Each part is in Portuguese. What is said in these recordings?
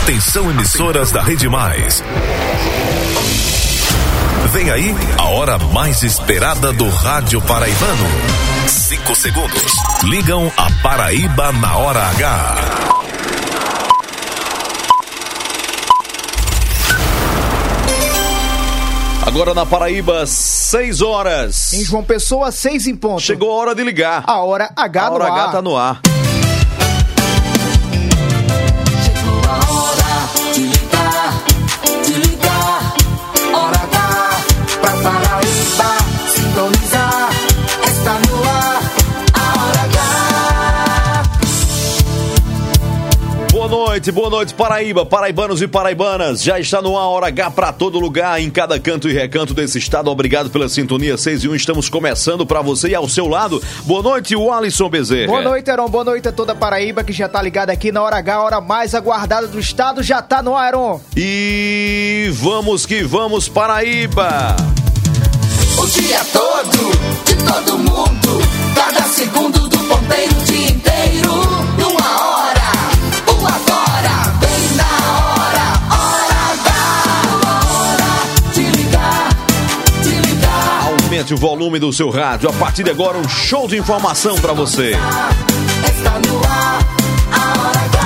Atenção, emissoras da Rede Mais. Vem aí a hora mais esperada do rádio paraibano. 5 segundos. Ligam a Paraíba na hora H. Agora na Paraíba, 6 horas. Em João Pessoa, 6 em ponto. Chegou a hora de ligar. A hora H no ar. A hora H tá no ar. Chegou a hora de ligar, hora H pra Paraíba sintonizar. Está no ar, a hora H. Boa noite Paraíba, paraibanos e paraibanas. Já está no ar a hora H pra todo lugar, em cada canto e recanto desse estado. Obrigado pela sintonia 6 e 1. Estamos começando pra você e ao seu lado. Boa noite, o Alisson Bezerra. Boa noite, Heron. Boa noite a toda a Paraíba que já tá ligada aqui na hora H, a hora mais aguardada do estado. Já tá no ar, Heron. E vamos que vamos, Paraíba. O dia todo, de todo mundo, cada segundo do ponteiro, o dia inteiro, numa hora, o agora, bem na hora de ligar. Aumente o volume do seu rádio. A partir de agora, um show de informação pra você. Está no ar, a hora H.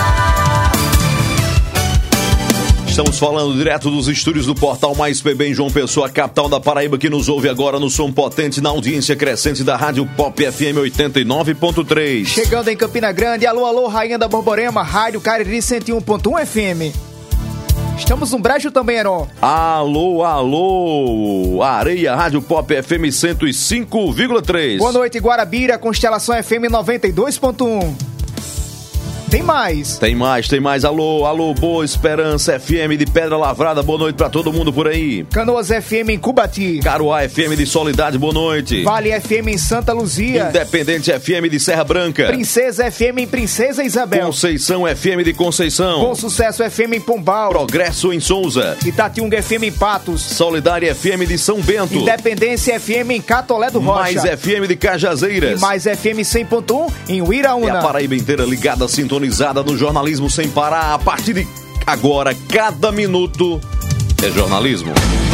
Estamos falando direto dos estúdios do Portal Mais PB em João Pessoa, capital da Paraíba, que nos ouve agora no som potente, na audiência crescente da Rádio Pop FM 89.3. Chegando em Campina Grande, alô, alô, Rainha da Borborema, Rádio Cariri 101.1 FM. Estamos no Brejo também, Heron. Alô, alô, Areia, Rádio Pop FM 105,3. Boa noite, Guarabira, Constelação FM 92.1. Tem mais. Alô, alô, Boa Esperança FM de Pedra Lavrada, boa noite pra todo mundo por aí. Canoas FM em Cubati. Caruá FM de Soledade, boa noite. Vale FM em Santa Luzia. Independente FM de Serra Branca. Princesa FM em Princesa Isabel. Conceição FM de Conceição. Bom Sucesso FM em Pombal. Progresso em Souza. Itatiunga FM em Patos. Solidária FM de São Bento. Independência FM em Catolé do Rocha. Mais FM de Cajazeiras. E Mais FM 100.1 em Uiraúna. E a Paraíba inteira ligada, sintonizada no jornalismo sem parar. A partir de agora, cada minuto é jornalismo.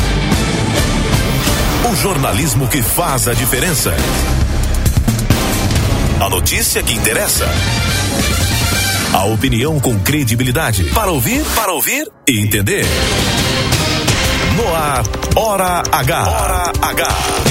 O jornalismo que faz a diferença. A notícia que interessa. A opinião com credibilidade. Para ouvir e entender. No ar, Hora H. Hora H.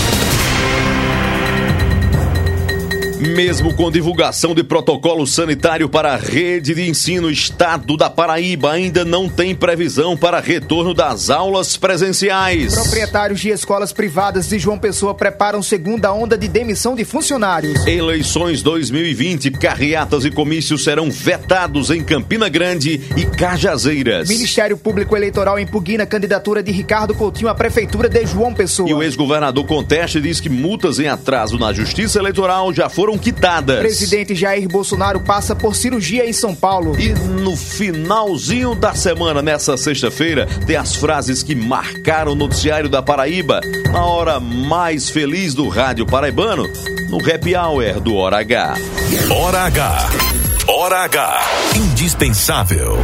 Mesmo com divulgação de protocolo sanitário para a rede de ensino Estado da Paraíba, ainda não tem previsão para retorno das aulas presenciais. Proprietários de escolas privadas de João Pessoa preparam segunda onda de demissão de funcionários. Eleições 2020, carreatas e comícios serão vetados em Campina Grande e Cajazeiras. Ministério Público Eleitoral impugna a candidatura de Ricardo Coutinho à Prefeitura de João Pessoa. E o ex-governador contesta e diz que multas em atraso na Justiça Eleitoral já foram quitadas. Presidente Jair Bolsonaro passa por cirurgia em São Paulo. E no finalzinho da semana, nessa sexta-feira, tem as frases que marcaram o noticiário da Paraíba, na hora mais feliz do rádio paraibano, no Happy Hour do Hora H. Hora H. Hora H. Indispensável.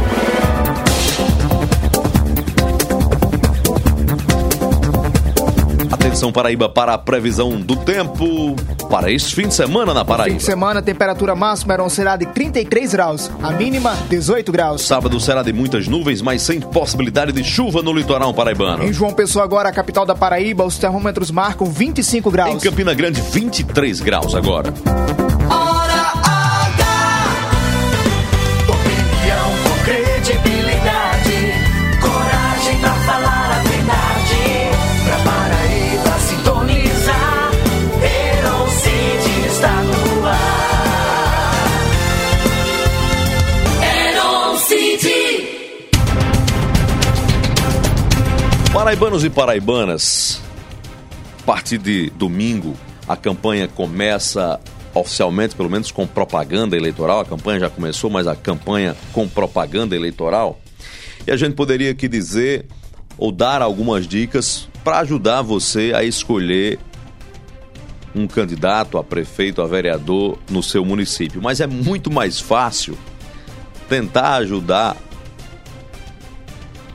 Atenção, Paraíba, para a previsão do tempo para este fim de semana na Paraíba. Fim de semana, a temperatura máxima será de 33 graus, a mínima 18 graus. Sábado será de muitas nuvens, mas sem possibilidade de chuva no litoral paraibano. Em João Pessoa, agora a capital da Paraíba, os termômetros marcam 25 graus. Em Campina Grande, 23 graus agora. Hora H. Opinião com credibilidade, coragem pra falar a verdade. Pra Paraíba sintonizar, Heron City está no ar. Heron City. Paraibanos e paraibanas, a partir de domingo, a campanha começa oficialmente, pelo menos com propaganda eleitoral. A campanha já começou, mas a campanha com propaganda eleitoral. E a gente poderia aqui dizer ou dar algumas dicas para ajudar você a escolher um candidato a prefeito, a vereador no seu município. Mas é muito mais fácil tentar ajudar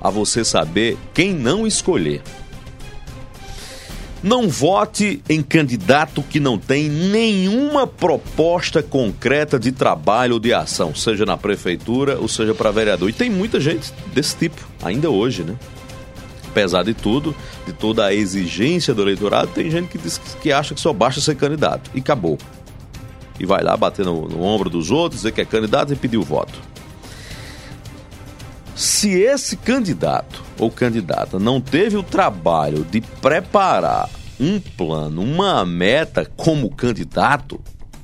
a você saber quem não escolher. Não vote em candidato que não tem nenhuma proposta concreta de trabalho ou de ação, seja na prefeitura ou seja para vereador. E tem muita gente desse tipo, ainda hoje, né? Apesar de tudo, de toda a exigência do eleitorado, tem gente que diz que acha que só basta ser candidato. E acabou. E vai lá bater no ombro dos outros, dizer que é candidato e pedir o voto. Se esse candidato ou candidata não teve o trabalho de preparar um plano, uma meta como candidato,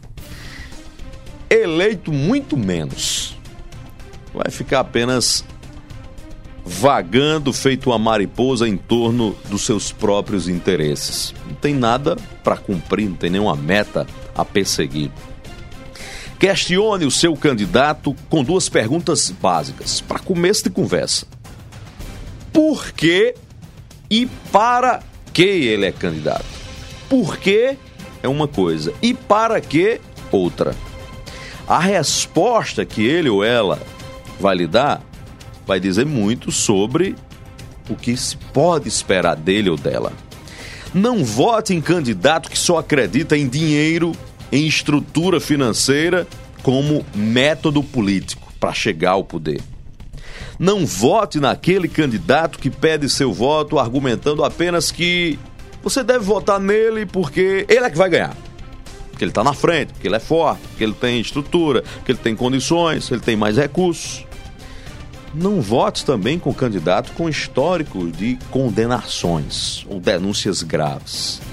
eleito muito menos. Vai ficar apenas vagando feito uma mariposa em torno dos seus próprios interesses. Não tem nada para cumprir, não tem nenhuma meta a perseguir. Questione o seu candidato com 2 perguntas básicas, para começo de conversa. Por que e para que ele é candidato? Por que é uma coisa e para que outra. A resposta que ele ou ela vai lhe dar vai dizer muito sobre o que se pode esperar dele ou dela. Não vote em candidato que só acredita em dinheiro, em estrutura financeira como método político para chegar ao poder. Não vote naquele candidato que pede seu voto argumentando apenas que você deve votar nele porque ele é que vai ganhar. Porque ele está na frente, porque ele é forte, porque ele tem estrutura, porque ele tem condições, ele tem mais recursos. Não vote também com candidato com histórico de condenações ou denúncias graves.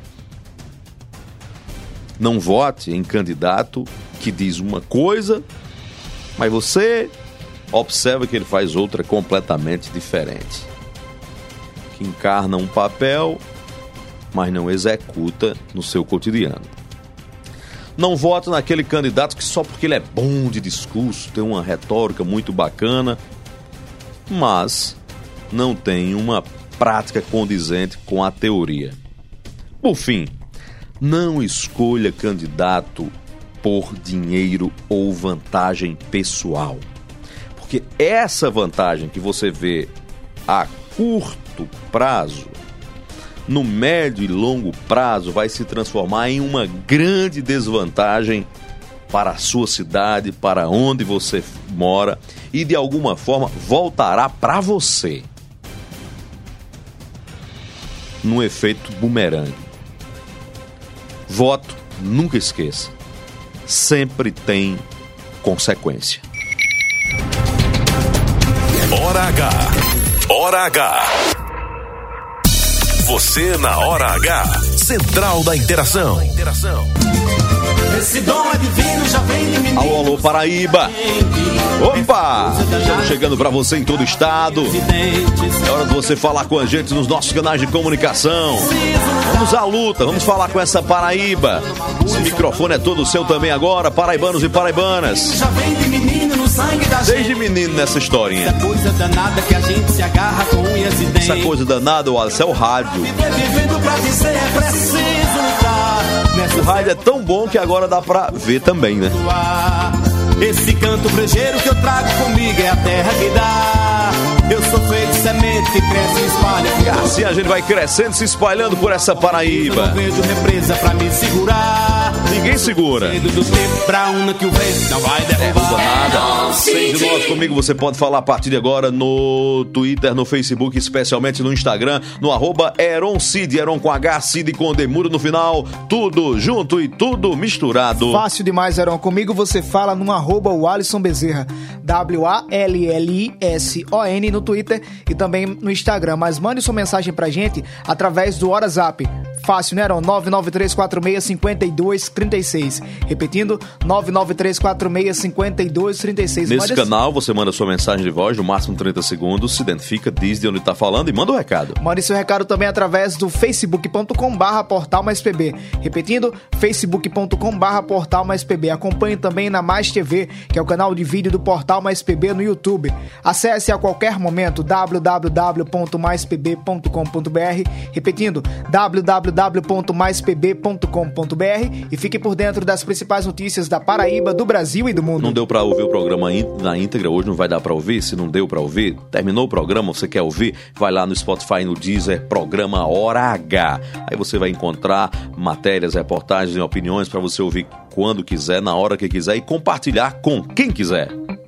Não vote em candidato que diz uma coisa, mas você observa que ele faz outra completamente diferente. Que encarna um papel, mas não executa no seu cotidiano. Não vote naquele candidato que só porque ele é bom de discurso, tem uma retórica muito bacana, mas não tem uma prática condizente com a teoria. Por fim, não escolha candidato por dinheiro ou vantagem pessoal. Porque essa vantagem que você vê a curto prazo, no médio e longo prazo, vai se transformar em uma grande desvantagem para a sua cidade, para onde você mora e de alguma forma voltará para você num efeito bumerangue. Voto, nunca esqueça, sempre tem consequência. Hora H. Hora H. Você na Hora H. Central da Interação. Esse dom é divino, já vem de menino. Alô, alô, Paraíba. Opa! Estamos chegando para você em todo o estado. É hora de você falar com a gente nos nossos canais de comunicação. Vamos à luta, vamos falar com essa Paraíba. Esse microfone é todo seu também agora, paraibanos e paraibanas. Já vem de menino no sangue da gente. Desde menino nessa historinha. Essa coisa danada que a gente se agarra com unhas e dentes. Essa coisa danada, Wallace, é o rádio. Vivendo pra dizer é preciso lutar. O rádio é tão bom que agora dá pra ver também, né? Esse canto brejeiro que eu trago comigo é a terra que dá. Eu sou feito semente que cresce e espalha. E assim a gente vai crescendo, se espalhando por essa Paraíba. Eu não vejo represa pra me segurar. Ninguém segura. Do tempo pra una que o vento não vai derrubar. Nada. 6 comigo, você pode falar a partir de agora no Twitter, no Facebook, especialmente no Instagram, no @EronCid, Eron com H, Cid com D, muro no final, tudo junto e tudo misturado. Fácil demais, Eron. Comigo você fala no @Walisson Bezerra, WALLISON no Twitter e também no Instagram. Mas mande sua mensagem pra gente através do WhatsApp. Fácil, né, Eron? 993465236. Repetindo, 993465236. Nesse canal, você manda sua mensagem de voz, no máximo 30 segundos, se identifica, diz de onde tá falando e manda o recado. Mande seu recado também através do facebook.com/portalmaispb. Repetindo, facebook.com/portalmaispb. Acompanhe também na Mais TV, que é o canal de vídeo do Portal Mais PB no YouTube. Acesse a qualquer momento www.maispb.com.br. Repetindo, www.maispb.com.br. www.maispb.com.br e fique por dentro das principais notícias da Paraíba, do Brasil e do mundo. Não deu pra ouvir o programa na íntegra, hoje não vai dar pra ouvir? Se não deu pra ouvir, terminou o programa, você quer ouvir? Vai lá no Spotify, no Deezer, programa Hora H. Aí você vai encontrar matérias, reportagens e opiniões pra você ouvir quando quiser, na hora que quiser e compartilhar com quem quiser.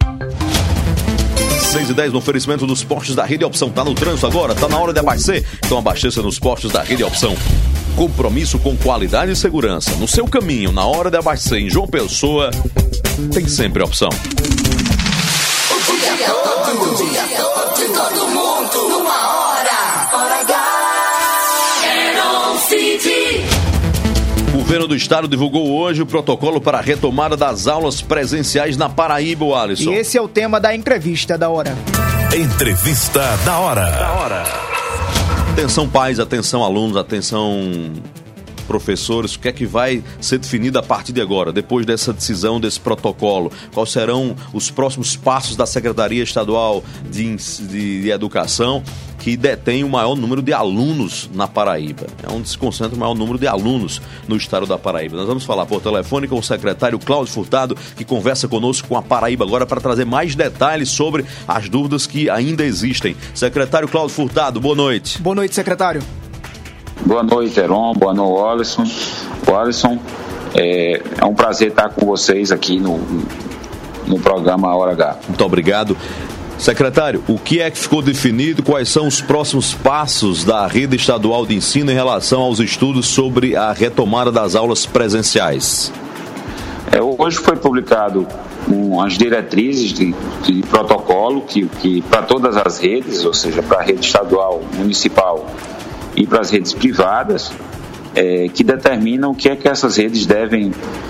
6h10 no oferecimento dos postos da Rede Opção. Tá no trânsito agora? Tá na hora de abastecer? Então abasteça nos postos da Rede Opção. Compromisso com qualidade e segurança. No seu caminho, na hora de abastecer em João Pessoa, tem sempre opção. O dia todo, de todo mundo, numa hora. Hora H. Heron City. O governo do estado divulgou hoje o protocolo para a retomada das aulas presenciais na Paraíba, Alisson. E esse é o tema da entrevista da hora. Entrevista da hora. Atenção pais, atenção alunos, atenção professores, o que é que vai ser definido a partir de agora, depois dessa decisão, desse protocolo? Quais serão os próximos passos da Secretaria Estadual de Educação, que detém o maior número de alunos na Paraíba? É onde se concentra o maior número de alunos no estado da Paraíba. Nós vamos falar por telefone com o secretário Cláudio Furtado, que conversa conosco com a Paraíba agora para trazer mais detalhes sobre as dúvidas que ainda existem. Secretário Cláudio Furtado, boa noite. Boa noite, secretário. Boa noite, Heron. Boa noite, Alisson. É um prazer estar com vocês aqui no programa Hora H. Muito obrigado. Secretário, o que é que ficou definido? Quais são os próximos passos da rede estadual de ensino em relação aos estudos sobre a retomada das aulas presenciais? Hoje foi publicado as diretrizes de protocolo que para todas as redes, ou seja, para a rede estadual, municipal e para as redes privadas, que determinam o que é que essas redes devem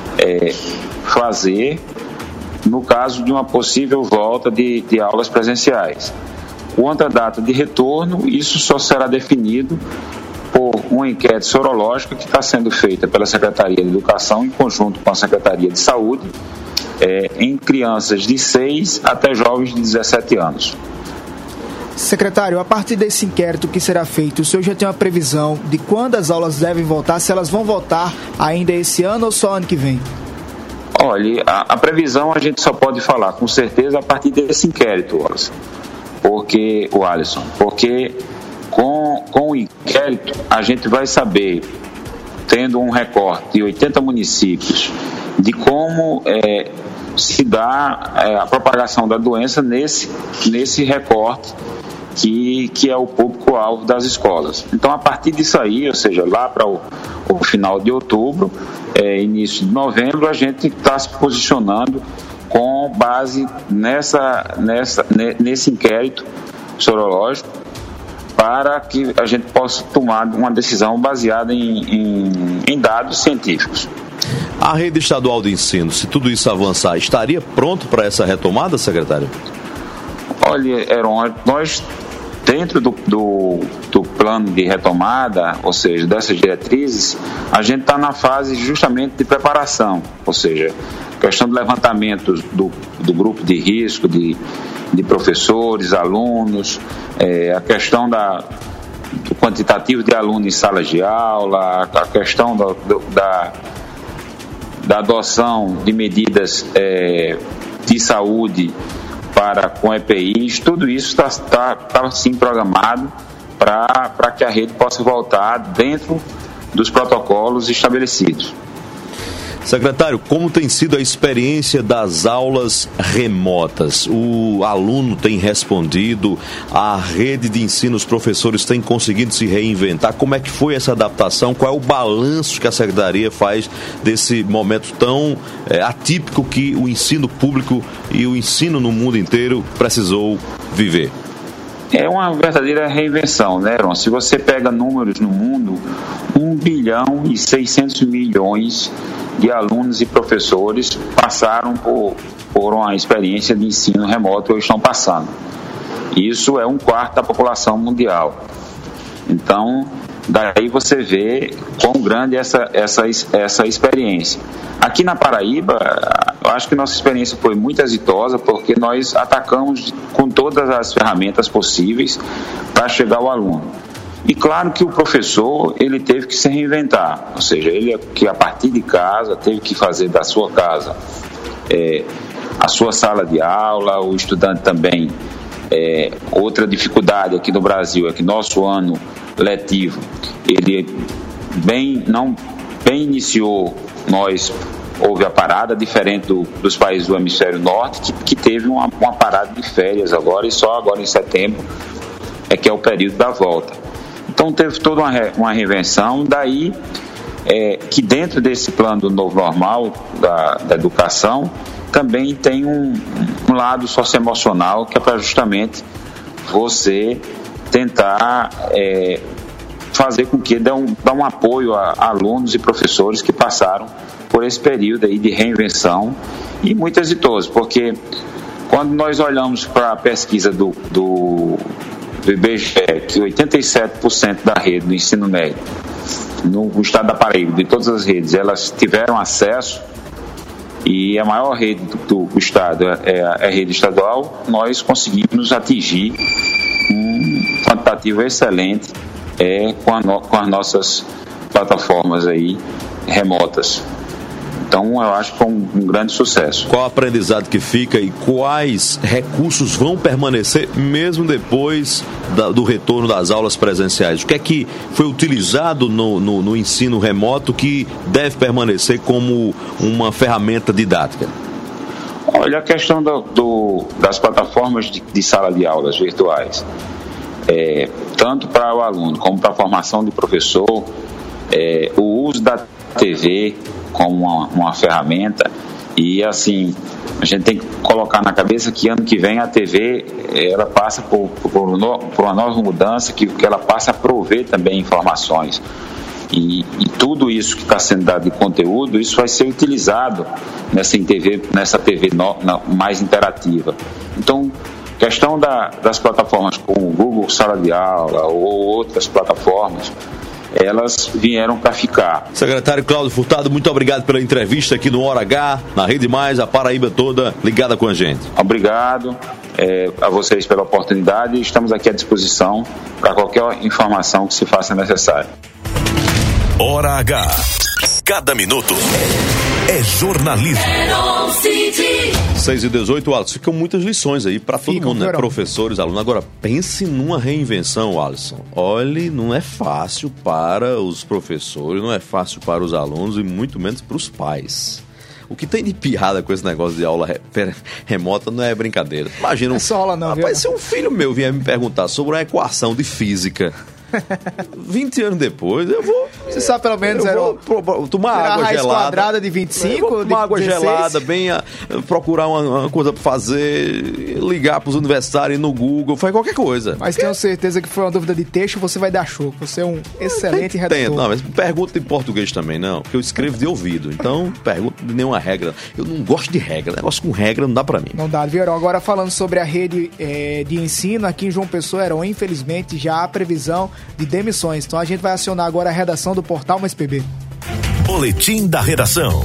fazer no caso de uma possível volta de aulas presenciais. Quanto à data de retorno, isso só será definido por uma enquete sorológica que está sendo feita pela Secretaria de Educação em conjunto com a Secretaria de Saúde, em crianças de 6 até jovens de 17 anos. Secretário, a partir desse inquérito que será feito, o senhor já tem uma previsão de quando as aulas devem voltar? Se elas vão voltar ainda esse ano ou só ano que vem? Olha, a previsão a gente só pode falar com certeza a partir desse inquérito, Alisson. Porque com o inquérito a gente vai saber, tendo um recorte de 80 municípios, de como se dá a propagação da doença nesse recorte que é o público-alvo das escolas. Então, a partir disso aí, ou seja, lá para o final de outubro, início de novembro, a gente está se posicionando com base nesse inquérito sorológico para que a gente possa tomar uma decisão baseada em dados científicos. A rede estadual de ensino, se tudo isso avançar, estaria pronto para essa retomada, secretário? Olha, Heron, nós, dentro do plano de retomada, ou seja, dessas diretrizes, a gente está na fase justamente de preparação, ou seja, questão do levantamento do grupo de risco, de professores, alunos, a questão do quantitativo de alunos em salas de aula, a questão da adoção de medidas de saúde com EPIs, tudo isso está sim programado para que a rede possa voltar dentro dos protocolos estabelecidos. Secretário, como tem sido a experiência das aulas remotas? O aluno tem respondido, a rede de ensino, os professores têm conseguido se reinventar. Como é que foi essa adaptação? Qual é o balanço que a Secretaria faz desse momento tão atípico que o ensino público e o ensino no mundo inteiro precisou viver? É uma verdadeira reinvenção, né, Heron? Se você pega números no mundo, 1 bilhão e 600 milhões de alunos e professores passaram por uma experiência de ensino remoto ou estão passando. Isso é 1/4 da população mundial. Então, daí você vê quão grande é essa experiência. Aqui na Paraíba, eu acho que nossa experiência foi muito exitosa, porque nós atacamos com todas as ferramentas possíveis para chegar ao aluno. E claro que o professor, ele teve que se reinventar, ou seja, ele que a partir de casa teve que fazer da sua casa a sua sala de aula. O estudante também, outra dificuldade aqui no Brasil é que nosso ano letivo, ele bem iniciou, houve a parada, diferente dos países do hemisfério norte, que teve uma parada de férias agora, e só agora em setembro é que é o período da volta. Então teve toda uma reinvenção, daí que dentro desse plano do novo normal da educação também tem um lado socioemocional, que é para justamente você tentar fazer com que dê um apoio a alunos e professores que passaram por esse período aí de reinvenção, e muito exitoso, porque quando nós olhamos para a pesquisa do IBGE, que 87% da rede do ensino médio no estado da Paraíba, de todas as redes, elas tiveram acesso, e a maior rede do estado é a rede estadual, nós conseguimos atingir um quantitativo excelente com as nossas plataformas aí remotas. Então eu acho que foi um grande sucesso. Qual o aprendizado que fica e quais recursos vão permanecer mesmo depois do retorno das aulas presenciais? O que é que foi utilizado no ensino remoto que deve permanecer como uma ferramenta didática? Olha, a questão das plataformas de sala de aulas virtuais, tanto para o aluno como para a formação de professor, o uso da TV como uma ferramenta, e assim, a gente tem que colocar na cabeça que ano que vem a TV ela passa por uma nova mudança, que ela passa a prover também informações, e tudo isso que está sendo dado de conteúdo, isso vai ser utilizado nessa TV mais interativa. Então, questão das plataformas como o Google Sala de Aula ou outras plataformas, elas vieram para ficar. Secretário Cláudio Furtado, muito obrigado pela entrevista aqui no Hora H, na Rede Mais, a Paraíba toda ligada com a gente. Obrigado a vocês pela oportunidade, e estamos aqui à disposição para qualquer informação que se faça necessária. Hora H. Cada minuto é jornalismo. 6h18, Alisson. Ficam muitas lições aí para todo mundo, né? Professores, alunos. Agora, pense numa reinvenção, Alisson. Olhe, não é fácil para os professores, não é fácil para os alunos e muito menos para os pais. O que tem de piada com esse negócio de aula remota não é brincadeira. Imagina, só aula não, rapaz, se um filho meu vier me perguntar sobre uma equação de física 20 anos depois, eu vou... Você sabe pelo menos, vou tomar água raiz gelada. Quadrada de 25, vou tomar água 16. gelada, procurar uma coisa pra fazer, ligar pros universitários no Google, faz qualquer coisa. Mas tenho certeza que foi uma dúvida de texto, você vai dar show. Você é um excelente redator. Não, mas pergunta em português também, não, porque eu escrevo de ouvido. Então, pergunta de nenhuma regra. Eu não gosto de regra. Negócio com regra não dá pra mim. Não dá, Vieirão. Agora, falando sobre a rede de ensino, aqui em João Pessoa, infelizmente, já há previsão de demissões. Então a gente vai acionar agora a redação do Portal Mais PB. Boletim da redação.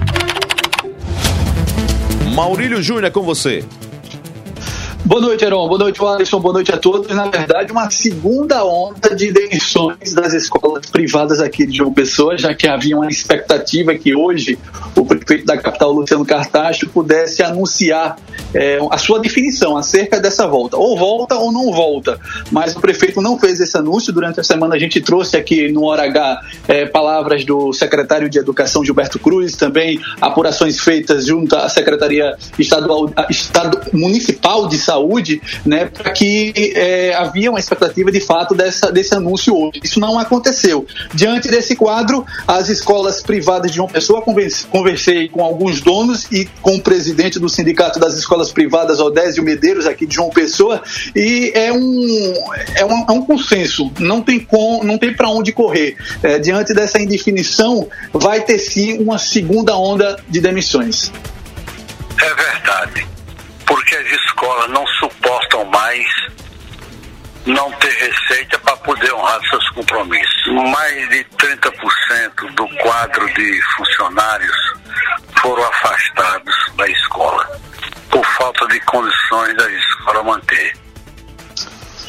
Maurílio Júnior, é com você. Boa noite, Heron. Boa noite, Alisson. Boa noite a todos. Na verdade, uma segunda onda de demissões das escolas privadas aqui de João Pessoa, já que havia uma expectativa que hoje o prefeito da capital, Luciano Cartacho, pudesse anunciar a sua definição acerca dessa volta. Ou volta ou não volta. Mas o prefeito não fez esse anúncio. Durante a semana a gente trouxe aqui no Hora H palavras do secretário de Educação, Gilberto Cruz, também apurações feitas junto à Secretaria Municipal de Saúde, né, para que havia uma expectativa de fato desse anúncio hoje. Isso não aconteceu. Diante desse quadro, as escolas privadas de João Pessoa, conversei com alguns donos e com o presidente do Sindicato das Escolas Privadas, Odésio Medeiros, aqui de João Pessoa, e é um consenso, não tem para onde correr. Diante dessa indefinição, vai ter sim uma segunda onda de demissões. É verdade, porque as escolas não suportam mais não ter receita para poder honrar seus compromissos. Mais de 30% do quadro de funcionários foram afastados da escola por falta de condições da escola manter.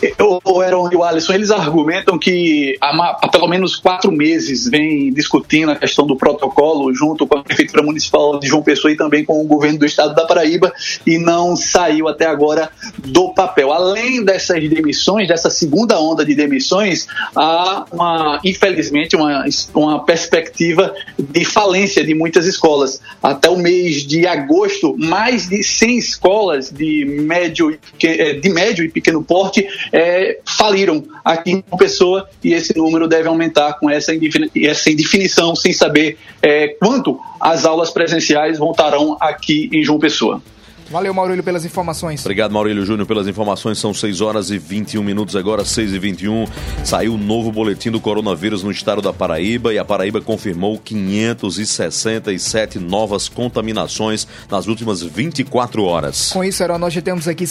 O Heron e o Alisson, eles argumentam que há pelo menos 4 meses vem discutindo a questão do protocolo junto com a Prefeitura Municipal de João Pessoa e também com o governo do estado da Paraíba, e não saiu até agora do papel. Além dessas demissões, dessa segunda onda de demissões, há infelizmente uma perspectiva de falência de muitas escolas. Até o mês de agosto, mais de 100 escolas de médio e pequeno porte faliram aqui em João Pessoa, e esse número deve aumentar com essa indefinição, sem saber quanto as aulas presenciais voltarão aqui em João Pessoa. Valeu, Maurílio, pelas informações. Obrigado, Maurílio Júnior, pelas informações. São 6 horas e 21 minutos agora, 6h21. Saiu o novo boletim do coronavírus no estado da Paraíba, e a Paraíba confirmou 567 novas contaminações nas últimas 24 horas. Com isso, Heron, nós já temos aqui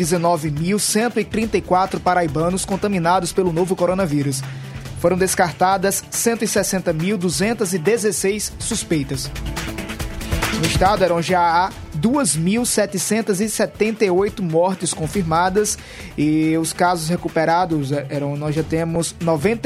119.134 paraibanos contaminados pelo novo coronavírus. Foram descartadas 160.216 suspeitas. No estado, Heron, já há 2.778 mortes confirmadas, e os casos recuperados, nós já temos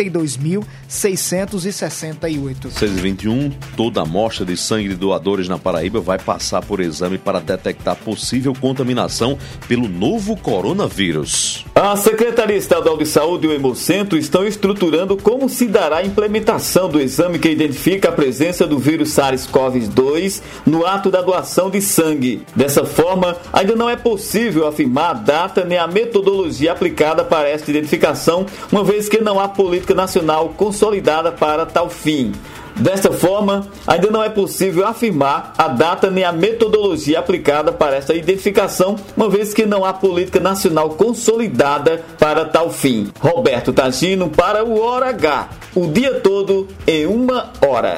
92.668. 6h21, toda amostra de sangue de doadores na Paraíba vai passar por exame para detectar possível contaminação pelo novo coronavírus. A Secretaria Estadual de Saúde e o Hemocentro estão estruturando como se dará a implementação do exame que identifica a presença do vírus SARS-CoV-2 no ato da doação de sangue. Dessa forma, ainda não é possível afirmar a data nem a metodologia aplicada para esta identificação, uma vez que não há política nacional consolidada para tal fim. Desta forma, ainda não é possível afirmar a data nem a metodologia aplicada para esta identificação, uma vez que não há política nacional consolidada para tal fim. Roberto Tagino para o Hora H, o dia todo em 1 hora.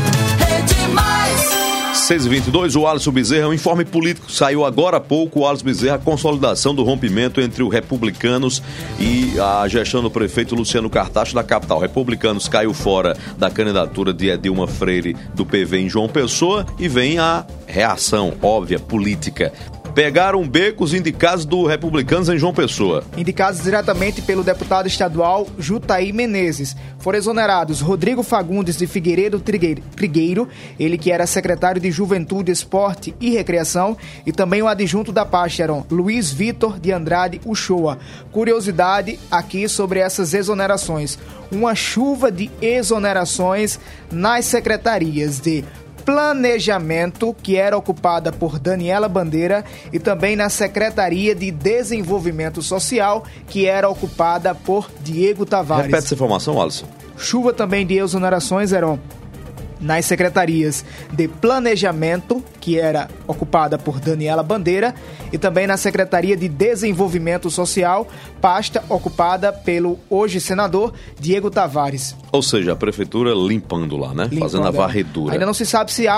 6h22, o Alisson Bezerra, um informe político saiu agora há pouco. O Alisson Bezerra, a consolidação do rompimento entre os republicanos e a gestão do prefeito Luciano Cartacho da capital. Republicanos caiu fora da candidatura de Edilma Freire do PV em João Pessoa, e vem a reação óbvia política. Pegaram becos indicados do Republicanos em João Pessoa. Indicados diretamente pelo deputado estadual Jutaí Menezes. Foram exonerados Rodrigo Fagundes de Figueiredo Trigueiro, ele que era secretário de Juventude, Esporte e Recreação, e também o adjunto da pasta, Heron, Luiz Vitor de Andrade Uchoa. Curiosidade aqui sobre essas exonerações: uma chuva de exonerações nas secretarias de Planejamento, que era ocupada por Daniela Bandeira, e também na Secretaria de Desenvolvimento Social, que era ocupada por Diego Tavares. Repete essa informação, Alisson. Chuva também de exonerações, Heron, nas secretarias de Planejamento, que era ocupada por Daniela Bandeira, e também na Secretaria de Desenvolvimento Social, pasta ocupada pelo hoje senador Diego Tavares. Ou seja, a prefeitura limpando lá, né? Fazendo a varredura. Ainda não se sabe se há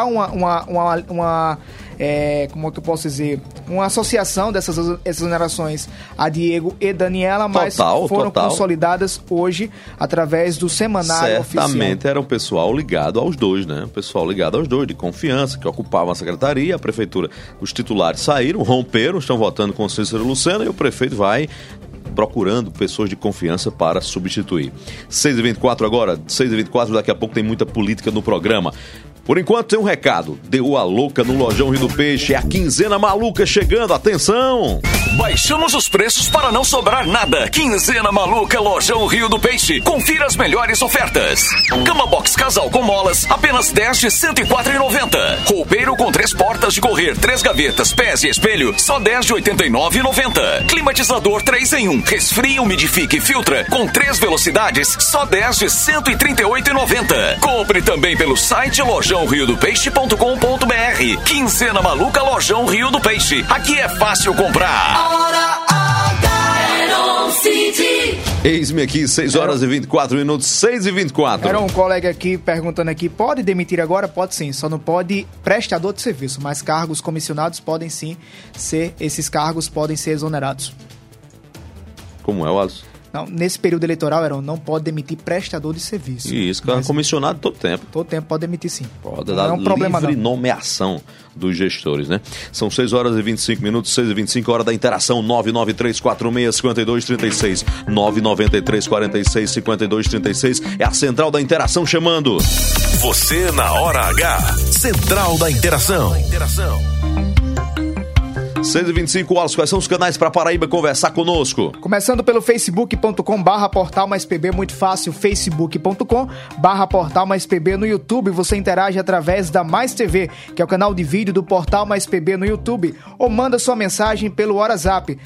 como é que eu posso dizer, uma associação dessas exonerações a Diego e Daniela, mas foram consolidadas hoje através do semanário oficial. Certamente era um pessoal ligado aos dois, né? Um pessoal ligado aos dois, de confiança, que ocupavam a secretaria, a prefeitura. Os titulares saíram, romperam, estão votando com o Cícero Lucena, e o prefeito vai procurando pessoas de confiança para substituir. 6h24 agora, 6h24, daqui a pouco tem muita política no programa. Por enquanto tem um recado, deu a louca no Lojão Rio do Peixe, é a quinzena maluca chegando, atenção! Baixamos os preços para não sobrar nada. Quinzena maluca Lojão Rio do Peixe. Confira as melhores ofertas. Cama box casal com molas, apenas 10 de R$ 104,90. Roupeiro com 3 portas de correr, 3 gavetas, pés e espelho, só 10 de R$ 89,90. Climatizador 3 em 1, resfria, umidifica e filtra, com 3 velocidades, só 10 de R$ 138,90. Compre também pelo site lojãoriodopeixe.com.br. Quinzena maluca Lojão Rio do Peixe. Aqui é fácil comprar. Hora H, Heron City. Eis-me aqui, 6 horas e 24 minutos, 6h24. Era um colega aqui perguntando aqui, pode demitir agora? Pode sim, só não pode prestador de serviço, mas cargos comissionados podem sim ser, esses cargos podem ser exonerados. Como é, Alisson? Não, nesse período eleitoral, Heron, não pode demitir prestador de serviço. Isso, que é comissionado todo tempo. Todo tempo pode demitir, sim. Pode dar livre nomeação dos gestores, né? São 6h25, 6h25, hora da interação, 993465236, 993465236, é a Central da Interação chamando. Você na Hora H, Central da Interação. 6h25, Wallace, quais são os canais para Paraíba conversar conosco? Começando pelo facebook.com/portal mais PB, muito fácil, facebook.com/portal mais PB. No YouTube você interage através da Mais TV, que é o canal de vídeo do Portal Mais PB no YouTube, ou manda sua mensagem pelo WhatsApp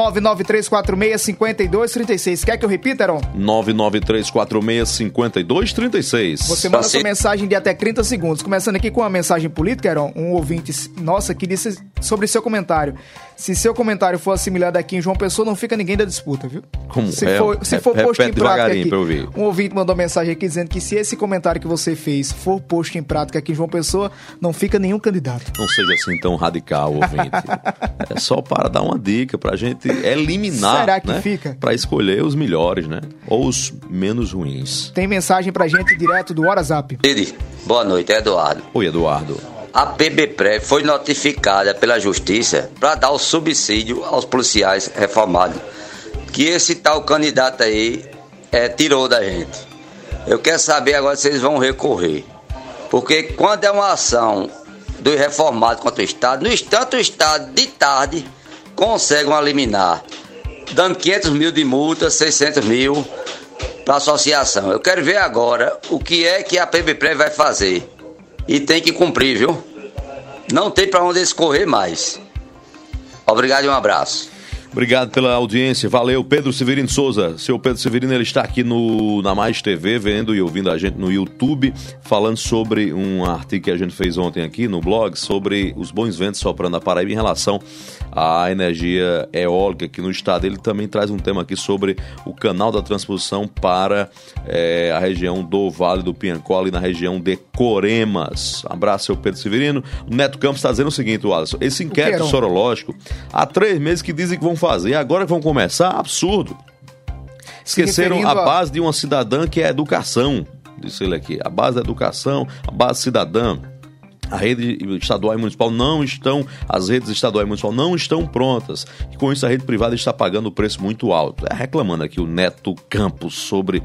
993465236. Quer que eu repita, Heron? 993465236. Você manda sua mensagem de até 30 segundos. Começando aqui com uma mensagem política, Heron, um ouvinte nossa que disse sobre seu comentário. Se seu comentário for assimilado aqui em João Pessoa, não fica ninguém da disputa, viu? Como? Se for posto em prática aqui, pra eu ouvir. Um ouvinte mandou mensagem aqui dizendo que se esse comentário que você fez for posto em prática aqui em João Pessoa, não fica nenhum candidato. Não seja assim tão radical, ouvinte. É só para dar uma dica pra gente eliminar. Será que né? fica? Pra escolher os melhores, né? Ou os menos ruins. Tem mensagem pra gente direto do WhatsApp. Boa noite, Eduardo. Oi, Eduardo. A PBPRE foi notificada pela Justiça para dar o subsídio aos policiais reformados, que esse tal candidato aí tirou da gente. Eu quero saber agora se eles vão recorrer, porque quando é uma ação dos reformados contra o Estado, no instante o Estado, de tarde, consegue uma liminar, dando 500 mil de multa, 600 mil para a associação. Eu quero ver agora o que é que a PBPRE vai fazer. E tem que cumprir, viu? Não tem pra onde escorrer mais. Obrigado e um abraço. Obrigado pela audiência, valeu. Pedro Severino Souza, seu Pedro Severino, ele está aqui na Mais TV, vendo e ouvindo a gente no YouTube, falando sobre um artigo que a gente fez ontem aqui no blog, sobre os bons ventos soprando a Paraíba em relação à energia eólica aqui no estado. Ele também traz um tema aqui sobre o canal da transposição para a região do Vale do Piancó, e na região de Coremas. Abraço, seu Pedro Severino. O Neto Campos está dizendo o seguinte, Alisson, esse inquérito sorológico, há 3 meses que dizem que vão fazer, agora que vão começar, absurdo. Esqueceram a base de uma cidadã que é a educação, disse ele aqui, a base da educação, a base cidadã. A rede estadual e municipal as redes estadual e municipal não estão prontas. E com isso a rede privada está pagando um preço muito alto. Reclamando aqui o Neto Campos sobre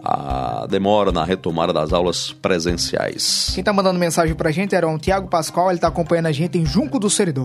a demora na retomada das aulas presenciais. Quem está mandando mensagem pra gente era o Tiago Pascoal, ele está acompanhando a gente em Junco do Seridó.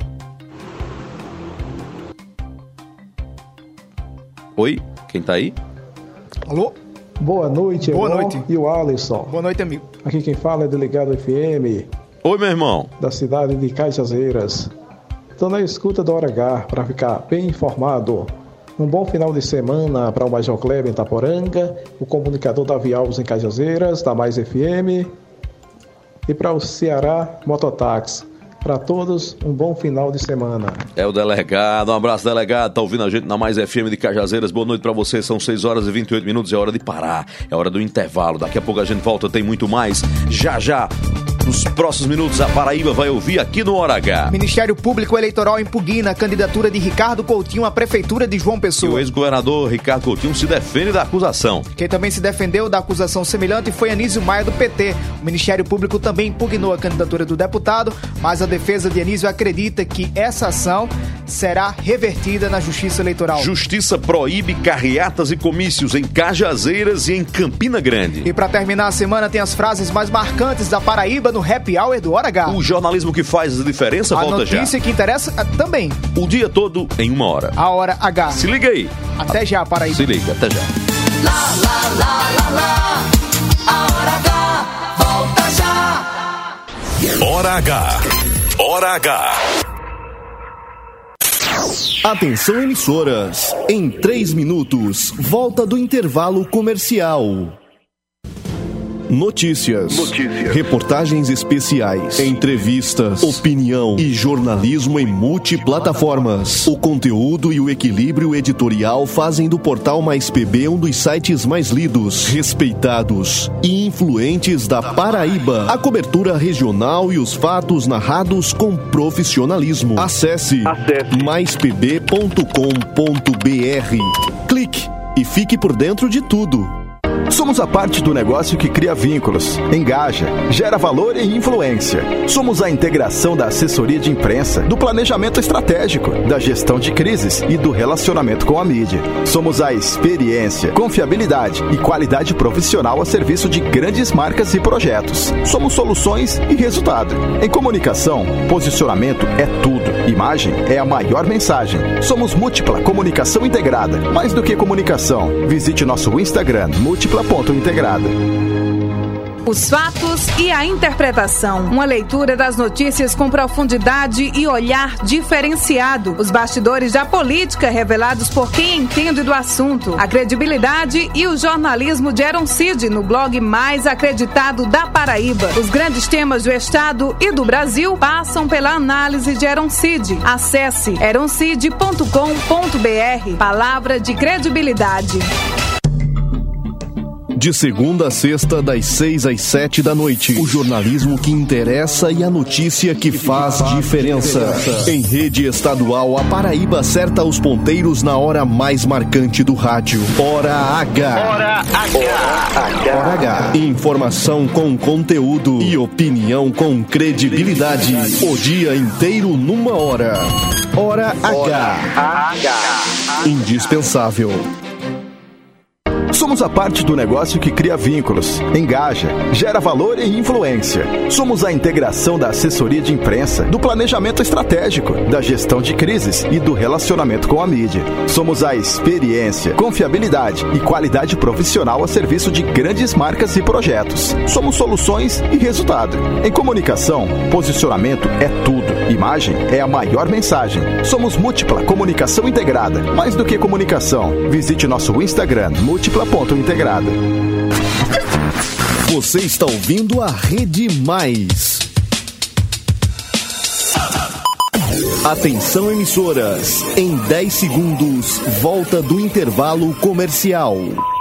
Oi, quem tá aí? Alô? Boa noite, Boa noite. E o Alisson. Boa noite, amigo. Aqui quem fala é Delegado FM. Oi, meu irmão. Da cidade de Cajazeiras. Estou na escuta da Hora H para ficar bem informado. Um bom final de semana para o Major Kleber em Itaporanga, o comunicador Davi Alves em Cajazeiras, da Mais FM, e para o Ceará Mototáxi. Para todos, um bom final de semana. É o delegado, um abraço, delegado. Tá ouvindo a gente na Mais FM de Cajazeiras. Boa noite para você, são 6h28, é hora de parar, é hora do intervalo. Daqui a pouco a gente volta, tem muito mais. Já. Nos próximos minutos, a Paraíba vai ouvir aqui no Hora H. Ministério Público Eleitoral impugna a candidatura de Ricardo Coutinho à Prefeitura de João Pessoa. E o ex-governador Ricardo Coutinho se defende da acusação. Quem também se defendeu da acusação semelhante foi Anísio Maia, do PT. O Ministério Público também impugnou a candidatura do deputado, mas a defesa de Anísio acredita que essa ação será revertida na Justiça Eleitoral. Justiça proíbe carreatas e comícios em Cajazeiras e em Campina Grande. E para terminar a semana, tem as frases mais marcantes da Paraíba no Happy Hour do Hora H. O jornalismo que faz a diferença volta já. A notícia que interessa também. O dia todo em 1 hora. A Hora H. Se liga aí. Até já, Paraíba. Se liga, até já. A Hora H volta já. Hora H. Hora H. Atenção, emissoras. Em 3 minutos, volta do intervalo comercial. Notícias, reportagens especiais, entrevistas, opinião e jornalismo em multiplataformas. O conteúdo e o equilíbrio editorial fazem do Portal Mais PB um dos sites mais lidos, respeitados e influentes da Paraíba. A cobertura regional e os fatos narrados com profissionalismo. Acesse maispb.com.br. Clique e fique por dentro de tudo. Somos a parte do negócio que cria vínculos, engaja, gera valor e influência. Somos a integração da assessoria de imprensa, do planejamento estratégico, da gestão de crises e do relacionamento com a mídia. Somos a experiência, confiabilidade e qualidade profissional a serviço de grandes marcas e projetos. Somos soluções e resultado. Em comunicação, posicionamento é tudo. Imagem é a maior mensagem. Somos Múltipla Comunicação Integrada. Mais do que comunicação, visite nosso Instagram, múltipla.integrada. Os fatos e a interpretação. Uma leitura das notícias com profundidade e olhar diferenciado. Os bastidores da política revelados por quem entende do assunto. A credibilidade e o jornalismo de Heron Cid no blog mais acreditado da Paraíba. Os grandes temas do Estado e do Brasil passam pela análise de Heron Cid. Acesse heroncid.com.br. Palavra de credibilidade. De segunda a sexta, das 6 às 7 da noite. O jornalismo que interessa e a notícia que faz diferença. Em rede estadual, a Paraíba acerta os ponteiros na hora mais marcante do rádio. Hora H. Hora H. Hora H. Informação com conteúdo e opinião com credibilidade. O dia inteiro numa hora. Hora H. Indispensável. Somos a parte do negócio que cria vínculos, engaja, gera valor e influência. Somos a integração da assessoria de imprensa, do planejamento estratégico, da gestão de crises e do relacionamento com a mídia. Somos a experiência, confiabilidade e qualidade profissional a serviço de grandes marcas e projetos. Somos soluções e resultado. Em comunicação, posicionamento é tudo. Imagem é a maior mensagem. Somos Múltipla Comunicação Integrada. Mais do que comunicação, visite nosso Instagram, múltipla.integrada. Você está ouvindo a Rede Mais. Atenção, emissoras. Em 10 segundos, volta do intervalo comercial.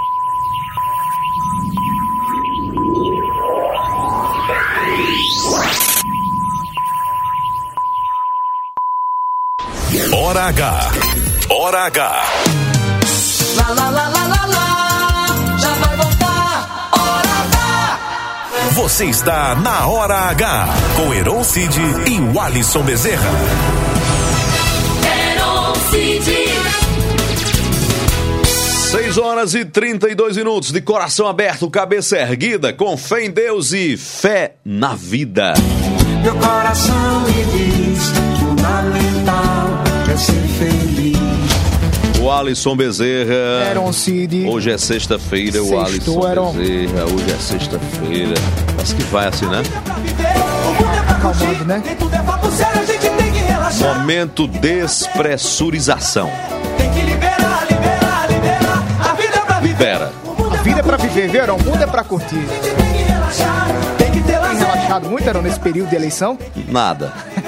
Hora H. Hora H. Lá, lá, lá, lá, lá, lá. Já vai voltar. Hora H. Você está na Hora H. Com Heron Cid e o Alisson Bezerra. Heron Cid. 6 horas e 32 minutos, de coração aberto, cabeça erguida, com fé em Deus e fé na vida. Meu coração me diz, fundamental é ser feliz. O Alisson Bezerra. Heron Cid. Hoje é sexta-feira, o Alisson Bezerra. Hoje é sexta-feira. Parece que vai assim, né? Acalmando, né? Momento despressurização. Tem que liberar, liberar, liberar. A vida é pra viver. Pera. A vida é pra viver, viu, Heron? O mundo é pra curtir. Tem que relaxar, tem que ter lazer. Tem relaxado muito, Heron, nesse período de eleição? Nada.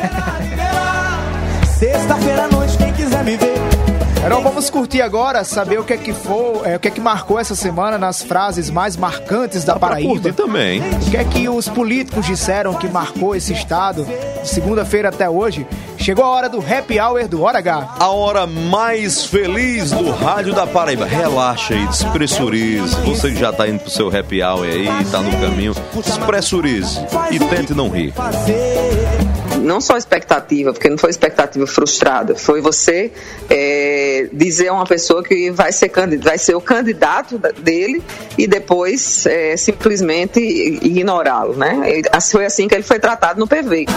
Sexta-feira à noite, quem quiser me ver. Heron, vamos curtir agora, saber o que é que marcou essa semana nas frases mais marcantes da Paraíba. Curtir também. O que é que os políticos disseram que marcou esse estado de segunda-feira até hoje? Chegou a hora do Happy Hour do Hora H. A hora mais feliz do rádio da Paraíba. Relaxa aí, despressurize. Você que já tá indo pro seu Happy Hour aí, tá no caminho, despressurize e tente não rir. Não só expectativa, porque não foi expectativa frustrada, foi você dizer a uma pessoa que vai ser o candidato dele e depois simplesmente ignorá-lo, né? Foi assim que ele foi tratado no PV.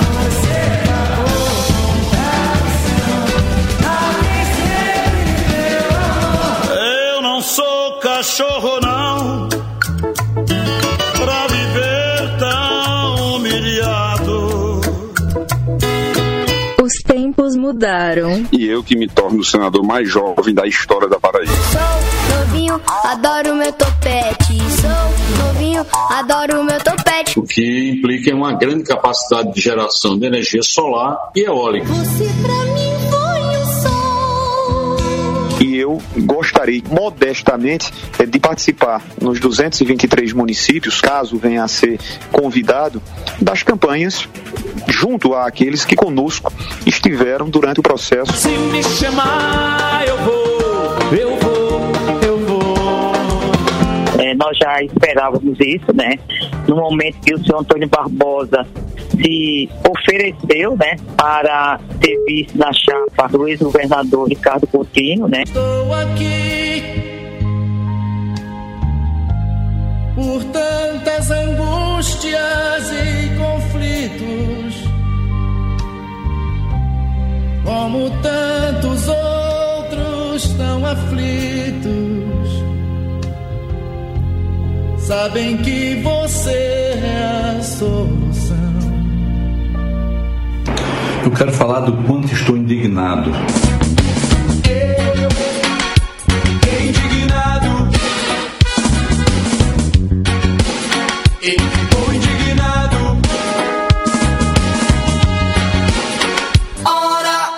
Eu não sou cachorro não, pra viver tão humilhado. Os tempos mudaram. E eu que me torno o senador mais jovem da história da Paraíba. Sou novinho, adoro meu topete. Sou novinho, adoro meu topete. O que implica uma grande capacidade de geração de energia solar e eólica. Você pra mim foi o sol. E eu gostaria, modestamente, de participar nos 223 municípios, caso venha a ser convidado, das campanhas junto àqueles que conosco estiveram durante o processo. Se me chamar, eu vou, eu vou, eu vou. nós já esperávamos isso, né? No momento que o senhor Antônio Barbosa se ofereceu, né, para ser vice na chapa do ex-governador Ricardo Coutinho, né? Estou aqui por tantas angústias e conflitos, como tantos outros tão aflitos. Sabem que você é a solução. Eu quero falar do quanto estou indignado. Indignado. Estou indignado. Hora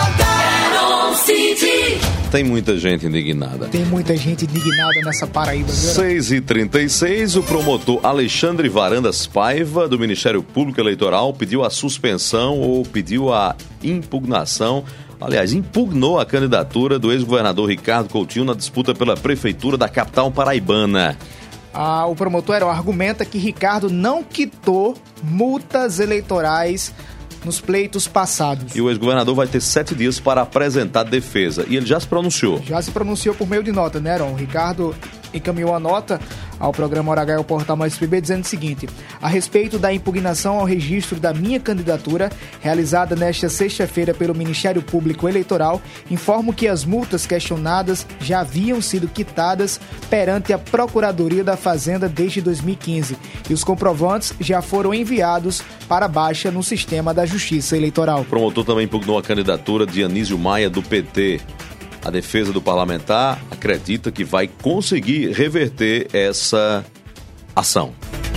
H. Tem muita gente indignada. Tem muita gente indignada nessa Paraíba. 6h36, o promotor Alexandre Varandas Paiva, do Ministério Público Eleitoral, pediu a suspensão ou pediu a impugnação, aliás, impugnou a candidatura do ex-governador Ricardo Coutinho na disputa pela prefeitura da capital paraibana. O promotor argumenta que Ricardo não quitou multas eleitorais nos pleitos passados. E o ex-governador vai ter 7 dias para apresentar defesa. E ele já se pronunciou. Já se pronunciou por meio de nota, né, Aaron? O Ricardo encaminhou a nota ao programa Hora H e ao portal Mais PB dizendo o seguinte: a respeito da impugnação ao registro da minha candidatura, realizada nesta sexta-feira pelo Ministério Público Eleitoral, informo que as multas questionadas já haviam sido quitadas perante a Procuradoria da Fazenda desde 2015 e os comprovantes já foram enviados para baixa no sistema da Justiça Eleitoral. O promotor também impugnou a candidatura de Anísio Maia, do PT. A defesa do parlamentar acredita que vai conseguir reverter essa ação.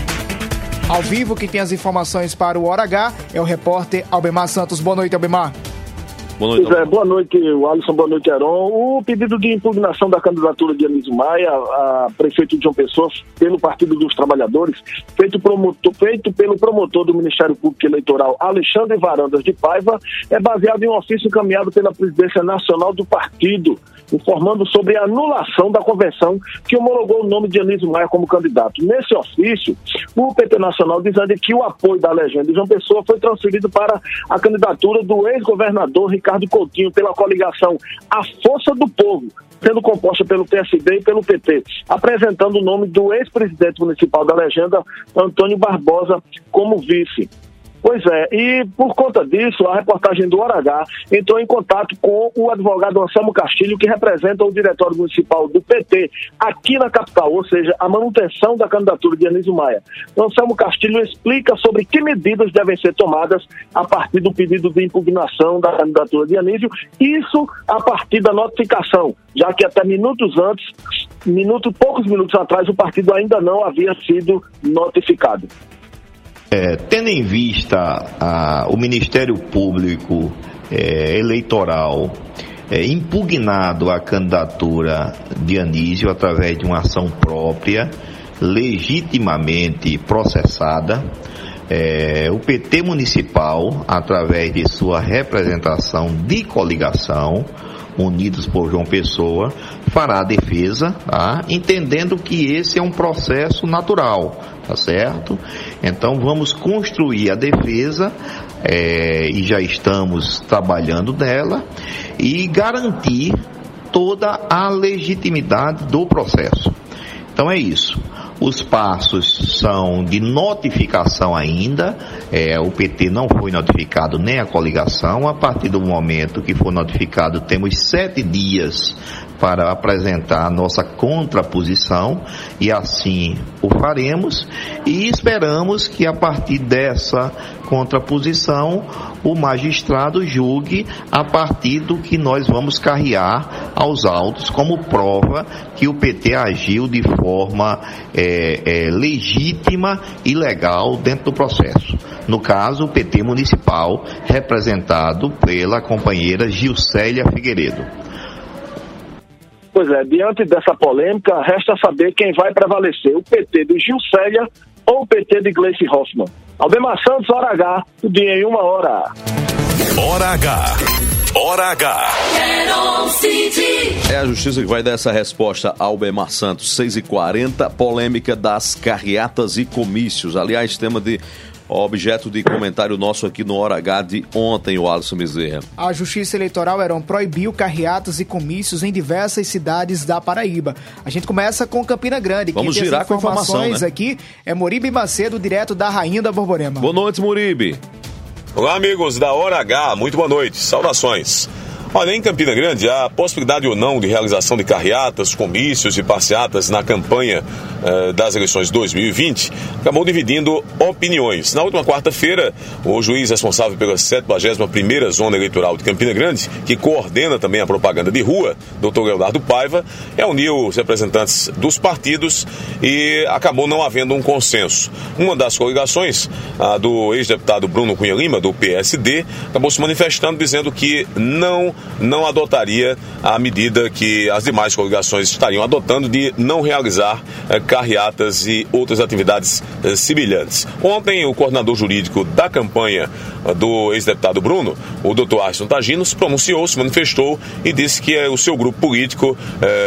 Ao vivo, quem tem as informações para o Hora H é o repórter Albemar Santos. Boa noite, Albemar. Boa noite, boa noite, Alisson, boa noite, Heron. O pedido de impugnação da candidatura de Anísio Maia a prefeito de João Pessoa pelo Partido dos Trabalhadores, feito pelo promotor do Ministério Público Eleitoral, Alexandre Varandas de Paiva, é baseado em um ofício encaminhado pela presidência nacional do partido, informando sobre a anulação da convenção que homologou o nome de Anísio Maia como candidato. Nesse ofício, o PT Nacional dizendo que o apoio da legenda de João Pessoa foi transferido para a candidatura do ex-governador Ricardo Coutinho pela coligação A Força do Povo, sendo composta pelo PSD e pelo PT, apresentando o nome do ex-presidente municipal da legenda, Antônio Barbosa, como vice. Pois é, e por conta disso, a reportagem do Hora H entrou em contato com o advogado Anselmo Castilho, que representa o diretório municipal do PT aqui na capital, ou seja, a manutenção da candidatura de Anísio Maia. Anselmo Castilho explica sobre que medidas devem ser tomadas a partir do pedido de impugnação da candidatura de Anísio, isso a partir da notificação, já que até poucos minutos atrás, o partido ainda não havia sido notificado. Tendo em vista o Ministério Público Eleitoral impugnado a candidatura de Anísio através de uma ação própria, legitimamente processada, o PT municipal, através de sua representação de coligação, Unidos por João Pessoa, fará a defesa, tá? Entendendo que esse é um processo natural, tá certo? Então vamos construir a defesa, e já estamos trabalhando nela, e garantir toda a legitimidade do processo. Então é isso. Os passos são de notificação ainda, o PT não foi notificado nem a coligação. A partir do momento que for notificado, temos 7 dias para apresentar a nossa contraposição, e assim o faremos, e esperamos que a partir dessa contraposição o magistrado julgue a partir do que nós vamos carrear aos autos como prova que o PT agiu de forma legítima e legal dentro do processo. No caso, o PT municipal, representado pela companheira Gilcélia Figueiredo. Pois é, diante dessa polêmica, resta saber quem vai prevalecer, o PT de Gilcélia ou o PT de Gleice Hoffmann. Albemar Santos, Hora H, tudo em uma hora. Hora H. Hora H. É a justiça que vai dar essa resposta ao Albemar Santos. 6h40, polêmica das carreatas e comícios. Aliás, tema de objeto de comentário nosso aqui no Hora H de ontem, o Alisson Bezerra. A Justiça Eleitoral proibiu carreatas e comícios em diversas cidades da Paraíba. A gente começa com Campina Grande. Vamos girar com informações, né? Aqui é Moribe Macedo, direto da Rainha da Borborema. Boa noite, Moribe. Olá, amigos da Hora H, muito boa noite, saudações. Olha, em Campina Grande, a possibilidade ou não de realização de carreatas, comícios e passeatas na campanha das eleições de 2020 acabou dividindo opiniões. Na última quarta-feira, o juiz responsável pela 71ª Zona Eleitoral de Campina Grande, que coordena também a propaganda de rua, Dr. Leonardo Paiva, reuniu os representantes dos partidos e acabou não havendo um consenso. Uma das coligações, a do ex-deputado Bruno Cunha Lima, do PSD, acabou se manifestando dizendo que não adotaria a medida que as demais coligações estariam adotando de não realizar carreatas e outras atividades semelhantes. Ontem, o coordenador jurídico da campanha do ex-deputado Bruno, o Dr. Arson Tagino, se pronunciou, se manifestou e disse que o seu grupo político,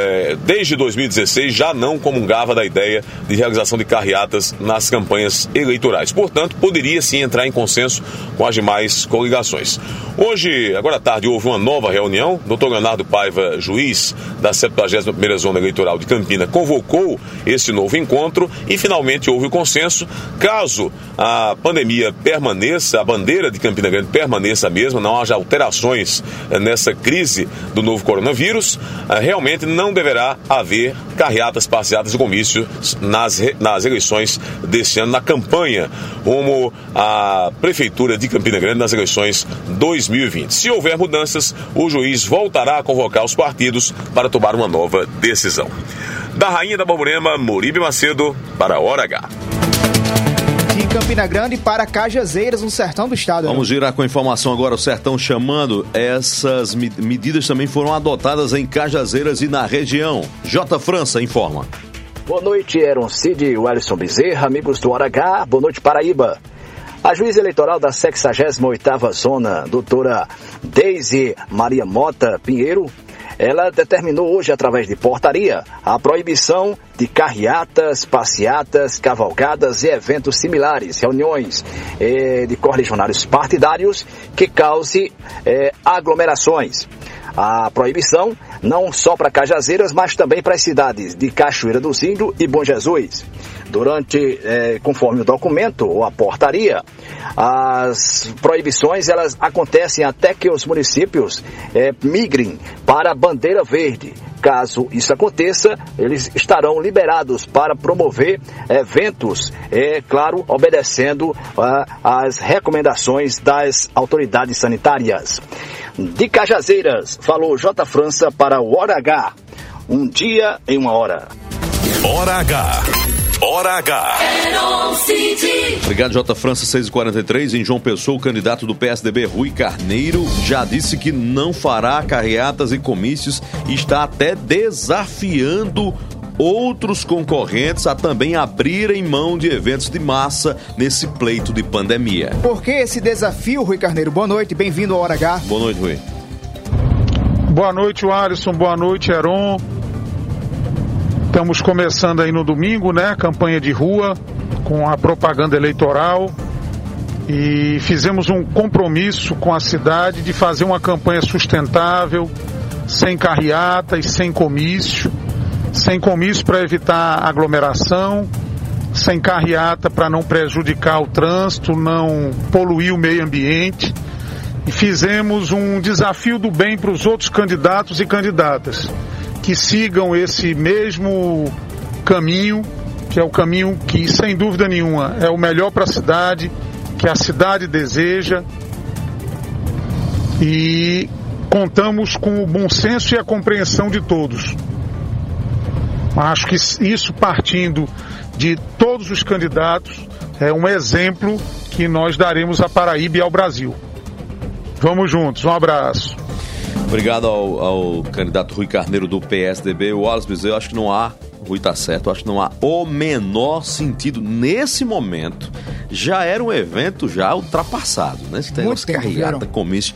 desde 2016, já não comungava da ideia de realização de carreatas nas campanhas eleitorais. Portanto, poderia sim entrar em consenso com as demais coligações. Hoje, agora à tarde, houve uma nova reunião. Dr. Leonardo Paiva, juiz da 71ª Zona Eleitoral de Campina, convocou esse novo encontro e finalmente houve o consenso. Caso a pandemia permaneça, a bandeira de Campina Grande permaneça a mesma, não haja alterações nessa crise do novo coronavírus, realmente não deverá haver carreatas, passeatas e comícios nas eleições deste ano, na campanha rumo à Prefeitura de Campina Grande nas eleições 2020. Se houver mudanças, o juiz voltará a convocar os partidos para tomar uma nova decisão. Da Rainha da Borborema, Moribe Macedo, para a Hora H. De Campina Grande para Cajazeiras, no sertão do estado. Vamos girar com a informação agora, o sertão chamando. Essas medidas também foram adotadas em Cajazeiras e na região. J. França informa. Boa noite, Aaron Cid e Alisson Bezerra, amigos do Hora H. Boa noite, Paraíba. A juíza eleitoral da 68ª Zona, doutora Deise Maria Mota Pinheiro, ela determinou hoje, através de portaria, a proibição de carreatas, passeatas, cavalgadas e eventos similares, reuniões de correligionários partidários que cause aglomerações. A proibição não só para Cajazeiras, mas também para as cidades de Cachoeira do Zinho e Bom Jesus. Conforme o documento ou a portaria, as proibições elas acontecem até que os municípios migrem para a bandeira verde. Caso isso aconteça, eles estarão liberados para promover eventos, claro, obedecendo às recomendações das autoridades sanitárias. De Cajazeiras, falou J. França para o Hora H. Um dia em uma hora. Hora H. Hora H. Obrigado, J. França, 6h43. Em João Pessoa, o candidato do PSDB, Rui Carneiro, já disse que não fará carreatas e comícios e está até desafiando outros concorrentes a também abrirem mão de eventos de massa nesse pleito de pandemia. Por que esse desafio, Rui Carneiro? Boa noite, bem-vindo ao Hora H. Boa noite, Rui. Boa noite, Alisson. Boa noite, Heron. Estamos começando aí no domingo, né? Campanha de rua com a propaganda eleitoral e fizemos um compromisso com a cidade de fazer uma campanha sustentável, sem carreata e sem comício para evitar aglomeração, sem carreata para não prejudicar o trânsito, não poluir o meio ambiente. E fizemos um desafio do bem para os outros candidatos e candidatas que sigam esse mesmo caminho, que é o caminho que, sem dúvida nenhuma, é o melhor para a cidade, que a cidade deseja. E contamos com o bom senso e a compreensão de todos. Acho que isso, partindo de todos os candidatos, é um exemplo que nós daremos à Paraíba e ao Brasil. Vamos juntos, um abraço. Obrigado ao candidato Rui Carneiro do PSDB. O Alisson Bezerra, eu acho que não há, Rui tá certo, eu acho que não há o menor sentido. Nesse momento, já era um evento já ultrapassado, né? Se tem umas carreatas, comício.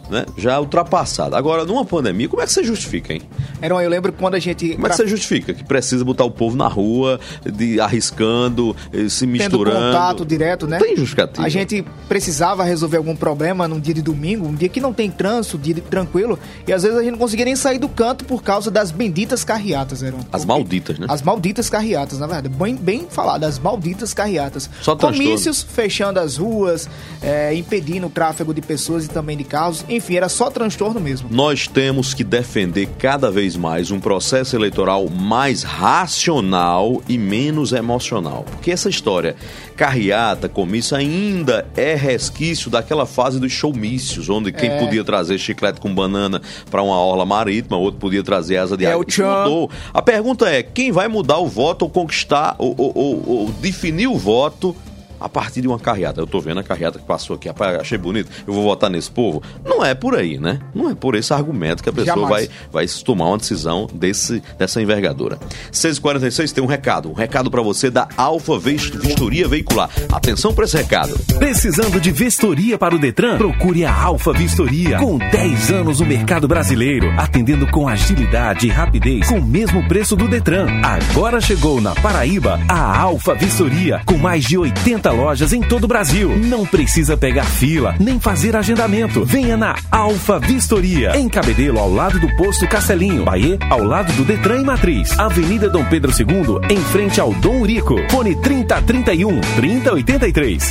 né, já ultrapassada. Agora, numa pandemia, como é que você justifica, hein? Heron, eu lembro quando a gente... Como é que você justifica que precisa botar o povo na rua, arriscando, se misturando? Tendo contato direto, né? Tem justificativa. A gente precisava resolver algum problema num dia de domingo, um dia que não tem trânsito, um dia tranquilo, e às vezes a gente não conseguia nem sair do canto por causa das benditas carreatas, Heron. As malditas, né? As malditas carreatas, na verdade. Bem falado, as malditas carreatas. Só comícios fechando as ruas, impedindo o tráfego de pessoas e também de carros. Enfim, era só transtorno mesmo. Nós temos que defender cada vez mais um processo eleitoral mais racional e menos emocional. Porque essa história, carreata, comício, ainda é resquício daquela fase dos showmícios, onde quem podia trazer chiclete com banana para uma orla marítima, outro podia trazer asa de água. Isso mudou. A pergunta é, quem vai mudar o voto ou conquistar ou definir o voto a partir de uma carreata? Eu tô vendo a carreata que passou aqui, achei bonito, eu vou votar nesse povo. Não é por aí, né? Não é por esse argumento que a pessoa vai tomar uma decisão dessa envergadura. 6h46 tem um recado para você da Alfa Vistoria Veicular. Atenção para esse recado. Precisando de vistoria para o Detran? Procure a Alfa Vistoria, com 10 anos no mercado brasileiro, atendendo com agilidade e rapidez, com o mesmo preço do Detran. Agora chegou na Paraíba a Alfa Vistoria, com mais de 80 lojas em todo o Brasil. Não precisa pegar fila, nem fazer agendamento. Venha na Alfa Vistoria, em Cabedelo, ao lado do posto Castelinho. Bahia, ao lado do Detran e Matriz. Avenida Dom Pedro II, em frente ao Dom Urico. Fone 3031-3083.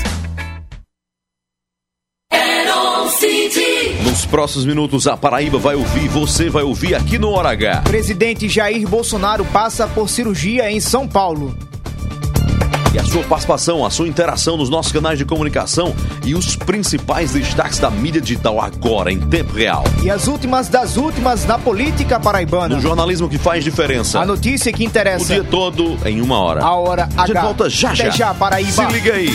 Nos próximos minutos, a Paraíba vai ouvir, você vai ouvir aqui no Hora H. Presidente Jair Bolsonaro passa por cirurgia em São Paulo. E a sua participação, a sua interação nos nossos canais de comunicação e os principais destaques da mídia digital agora, em tempo real. E as últimas das últimas na política paraibana. No jornalismo que faz diferença. A notícia que interessa. O dia todo em uma hora. A Hora H. A gente volta já. Até já, Paraíba. Se liga aí.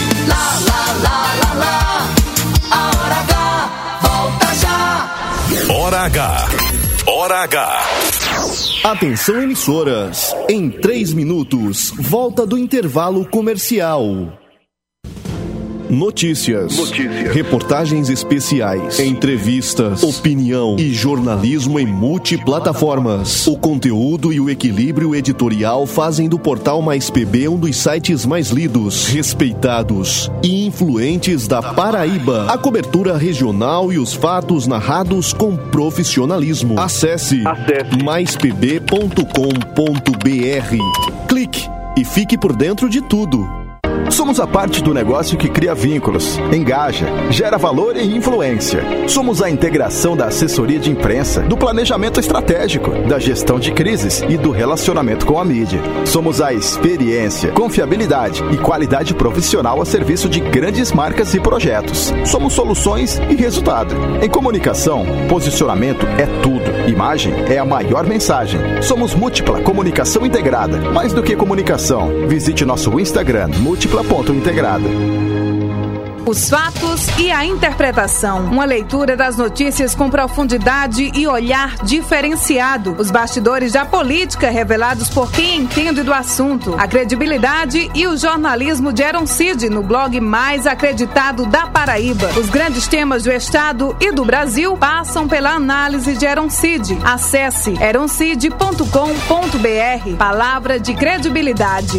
A Hora H, volta já. Hora H. Hora H. Atenção, emissoras. Em 3 minutos, volta do intervalo comercial. Notícias, reportagens especiais, entrevistas, opinião e jornalismo em multiplataformas. O conteúdo e o equilíbrio editorial fazem do Portal Mais PB um dos sites mais lidos, respeitados e influentes da Paraíba. A cobertura regional e os fatos narrados com profissionalismo. Acesse maispb.com.br. Clique e fique por dentro de tudo. Somos a parte do negócio que cria vínculos, engaja, gera valor e influência. Somos a integração da assessoria de imprensa, do planejamento estratégico, da gestão de crises e do relacionamento com a mídia. Somos a experiência, confiabilidade e qualidade profissional a serviço de grandes marcas e projetos. Somos soluções e resultado. Em comunicação, posicionamento é tudo. Imagem é a maior mensagem. Somos Múltipla Comunicação Integrada. Mais do que comunicação, visite nosso Instagram, múltipla.integrada. Os fatos e a interpretação. Uma leitura das notícias com profundidade e olhar diferenciado. Os bastidores da política revelados por quem entende do assunto. A credibilidade e o jornalismo de Heron Cid no blog mais acreditado da Paraíba. Os grandes temas do Estado e do Brasil passam pela análise de Heron Cid. Acesse heroncid.com.br. Palavra de credibilidade.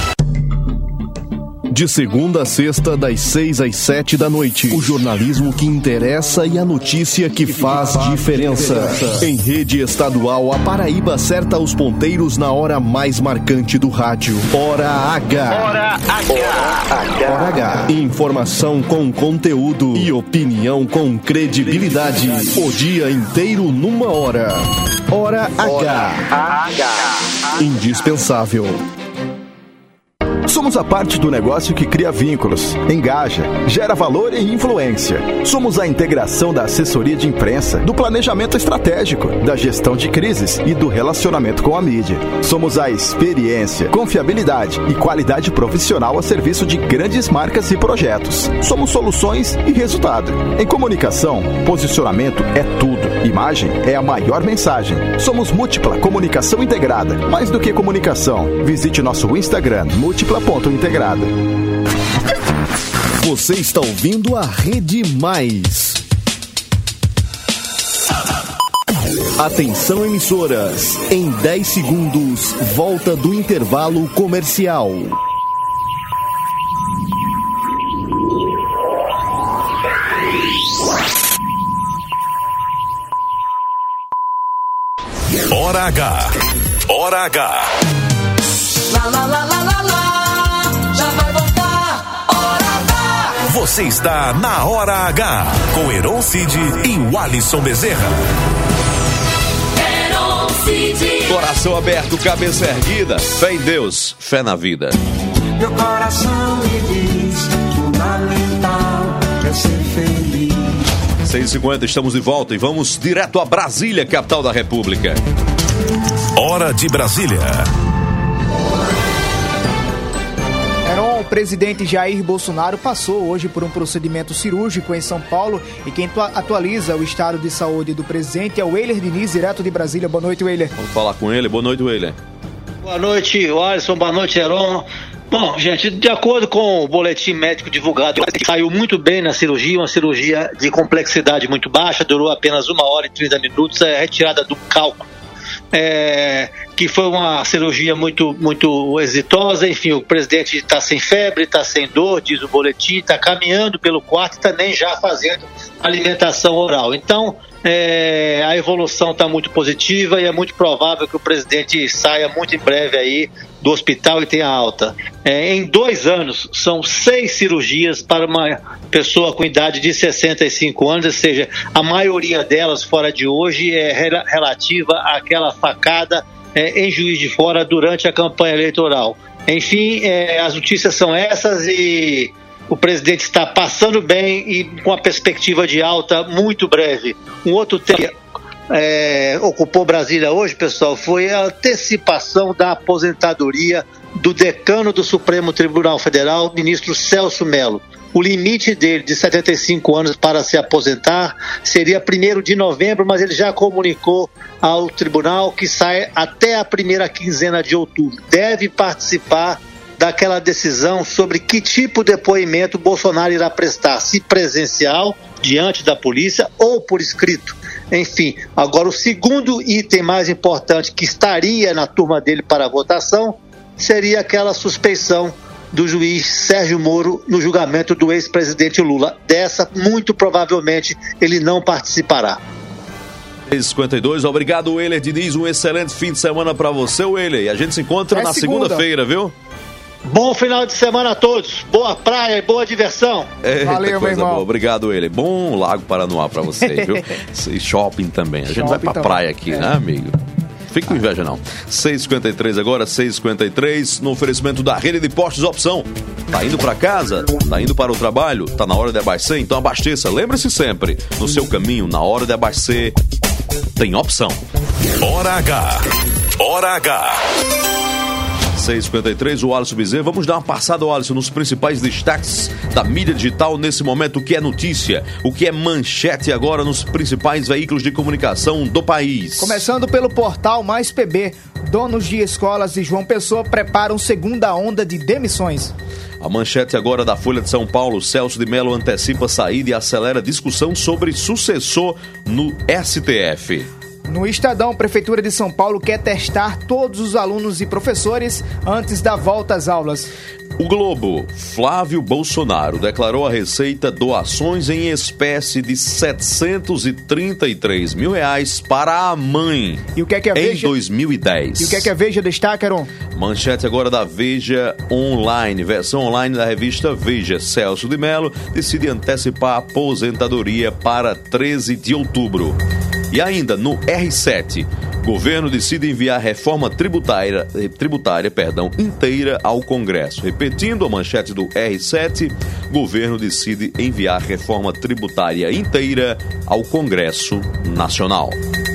De segunda a sexta, das 6 às 7 da noite. O jornalismo que interessa e a notícia que faz diferença. Em rede estadual, a Paraíba acerta os ponteiros na hora mais marcante do rádio. Hora H. Hora H. Hora H. Informação com conteúdo e opinião com credibilidade. O dia inteiro numa hora. Hora H. Indispensável. Somos a parte do negócio que cria vínculos, engaja, gera valor e influência. Somos a integração da assessoria de imprensa, do planejamento estratégico, da gestão de crises e do relacionamento com a mídia. Somos a experiência, confiabilidade e qualidade profissional a serviço de grandes marcas e projetos. Somos soluções e resultado. Em comunicação, posicionamento é tudo. Imagem é a maior mensagem. Somos Múltipla Comunicação Integrada. Mais do que comunicação, visite nosso Instagram, múltipla.integrada. Você está ouvindo a Rede Mais. Atenção, emissoras. Em 10 segundos, volta do intervalo comercial. Hora H. Hora H. Lá, lá, lá, lá, lá, lá. Já vai voltar. Hora H. Você está na Hora H. Com Heron Cid e Walisson Bezerra. Heron Cid. Coração aberto, cabeça erguida. Fé em Deus, fé na vida. Meu coração me diz, fundamental é ser feliz. 6h50, estamos de volta e vamos direto a Brasília, capital da República. Hora de Brasília. O presidente Jair Bolsonaro passou hoje por um procedimento cirúrgico em São Paulo e quem atualiza o estado de saúde do presidente é o Weiler Diniz, direto de Brasília. Boa noite, Weiler. Vamos falar com ele. Boa noite, Weiler. Boa noite, Alisson. Boa noite, Heron. Bom, gente, de acordo com o boletim médico divulgado, ele saiu muito bem na cirurgia, uma cirurgia de complexidade muito baixa, durou apenas 1 hora e 30 minutos, retirada do cálculo. Que foi uma cirurgia muito exitosa. Enfim, o presidente está sem febre, está sem dor, diz o boletim, está caminhando pelo quarto e também já fazendo alimentação oral. Então, a evolução está muito positiva e é muito provável que o presidente saia muito em breve aí do hospital e tenha alta. Em 2 anos, são 6 cirurgias para uma pessoa com idade de 65 anos, ou seja, a maioria delas fora de hoje é relativa àquela facada em Juiz de Fora durante a campanha eleitoral. Enfim, as notícias são essas e o presidente está passando bem e com a perspectiva de alta muito breve. Um outro tema ocupou Brasília hoje, pessoal, foi a antecipação da aposentadoria do decano do Supremo Tribunal Federal, ministro Celso Mello. O limite dele de 75 anos para se aposentar seria 1º de novembro, mas ele já comunicou ao tribunal que sai até a primeira quinzena de outubro. Deve participar daquela decisão sobre que tipo de depoimento Bolsonaro irá prestar, se presencial, diante da polícia ou por escrito. Enfim, agora o segundo item mais importante que estaria na turma dele para a votação seria aquela suspeição do juiz Sérgio Moro no julgamento do ex-presidente Lula. Dessa, muito provavelmente, ele não participará. 6h52, obrigado, Weiler Diniz, um excelente fim de semana para você, Weiler, e a gente se encontra na segunda-feira, viu? Bom final de semana a todos, boa praia e boa diversão. Valeu, meu irmão. Boa. Obrigado, Weiler. Bom Lago Paranoá para você, viu? E shopping também, a gente vai pra praia aqui, né, amigo? Fique com inveja, não. 6h53 agora, 6h53, no oferecimento da Rede de Postos Opção. Tá indo para casa? Tá indo para o trabalho? Tá na hora de abastecer? Então abasteça. Lembre-se sempre, no seu caminho, na hora de abastecer, tem opção. Hora H. Hora H. 6h53, o Alisson Bezerra. Vamos dar uma passada, Alisson, nos principais destaques da mídia digital nesse momento. O que é notícia, o que é manchete agora nos principais veículos de comunicação do país. Começando pelo portal Mais PB, donos de escolas de João Pessoa preparam segunda onda de demissões. A manchete agora da Folha de São Paulo, Celso de Mello antecipa saída e acelera discussão sobre sucessor no STF. No Estadão, Prefeitura de São Paulo quer testar todos os alunos e professores antes da volta às aulas. O Globo, Flávio Bolsonaro declarou a Receita doações em espécie de R$733 mil para a mãe. E o que é que a Veja... Em 2010. E o que é que a Veja destaca, Heron? Manchete agora da Veja Online, versão online da revista Veja. Celso de Mello decide antecipar a aposentadoria para 13 de outubro. E ainda no R7, governo decide enviar reforma tributária inteira ao Congresso. Repetindo a manchete do R7, governo decide enviar reforma tributária inteira ao Congresso Nacional.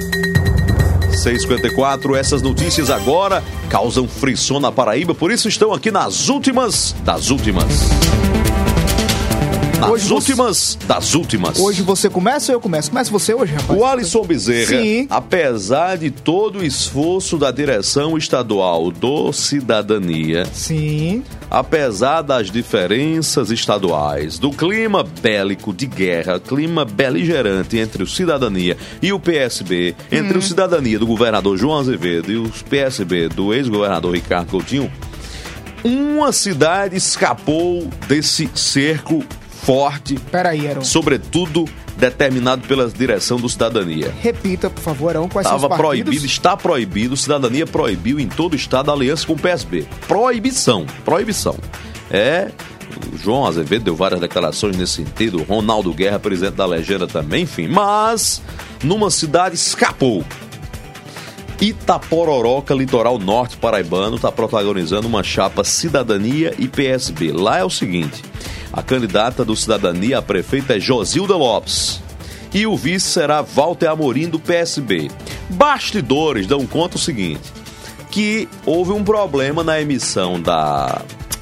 6h54, essas notícias agora causam frisson na Paraíba, por isso estão aqui nas últimas das últimas. Nas últimas das últimas. Hoje você começa ou eu começo? Começa você hoje, rapaz. O Alisson Bezerra, Sim. apesar de todo o esforço da direção estadual do Cidadania, sim, apesar das diferenças estaduais, do clima bélico de guerra, clima beligerante entre o Cidadania e o PSB, entre o Cidadania do governador João Azevedo e o PSB do ex-governador Ricardo Coutinho, uma cidade escapou desse cerco forte, sobretudo determinado pela direção do Cidadania. Repita, por favor, Arão, quais são os partidos? Proibido, está proibido, Cidadania proibiu em todo o estado a aliança com o PSB. Proibição. O João Azevedo deu várias declarações nesse sentido, Ronaldo Guerra, presidente da legenda também, enfim. Mas, numa cidade escapou. Itapororoca, litoral norte paraibano, está protagonizando uma chapa Cidadania e PSB. Lá é o seguinte, a candidata do Cidadania a prefeita é Josilda Lopes e o vice será Walter Amorim do PSB. Bastidores dão conta o seguinte, que houve um problema na emissão da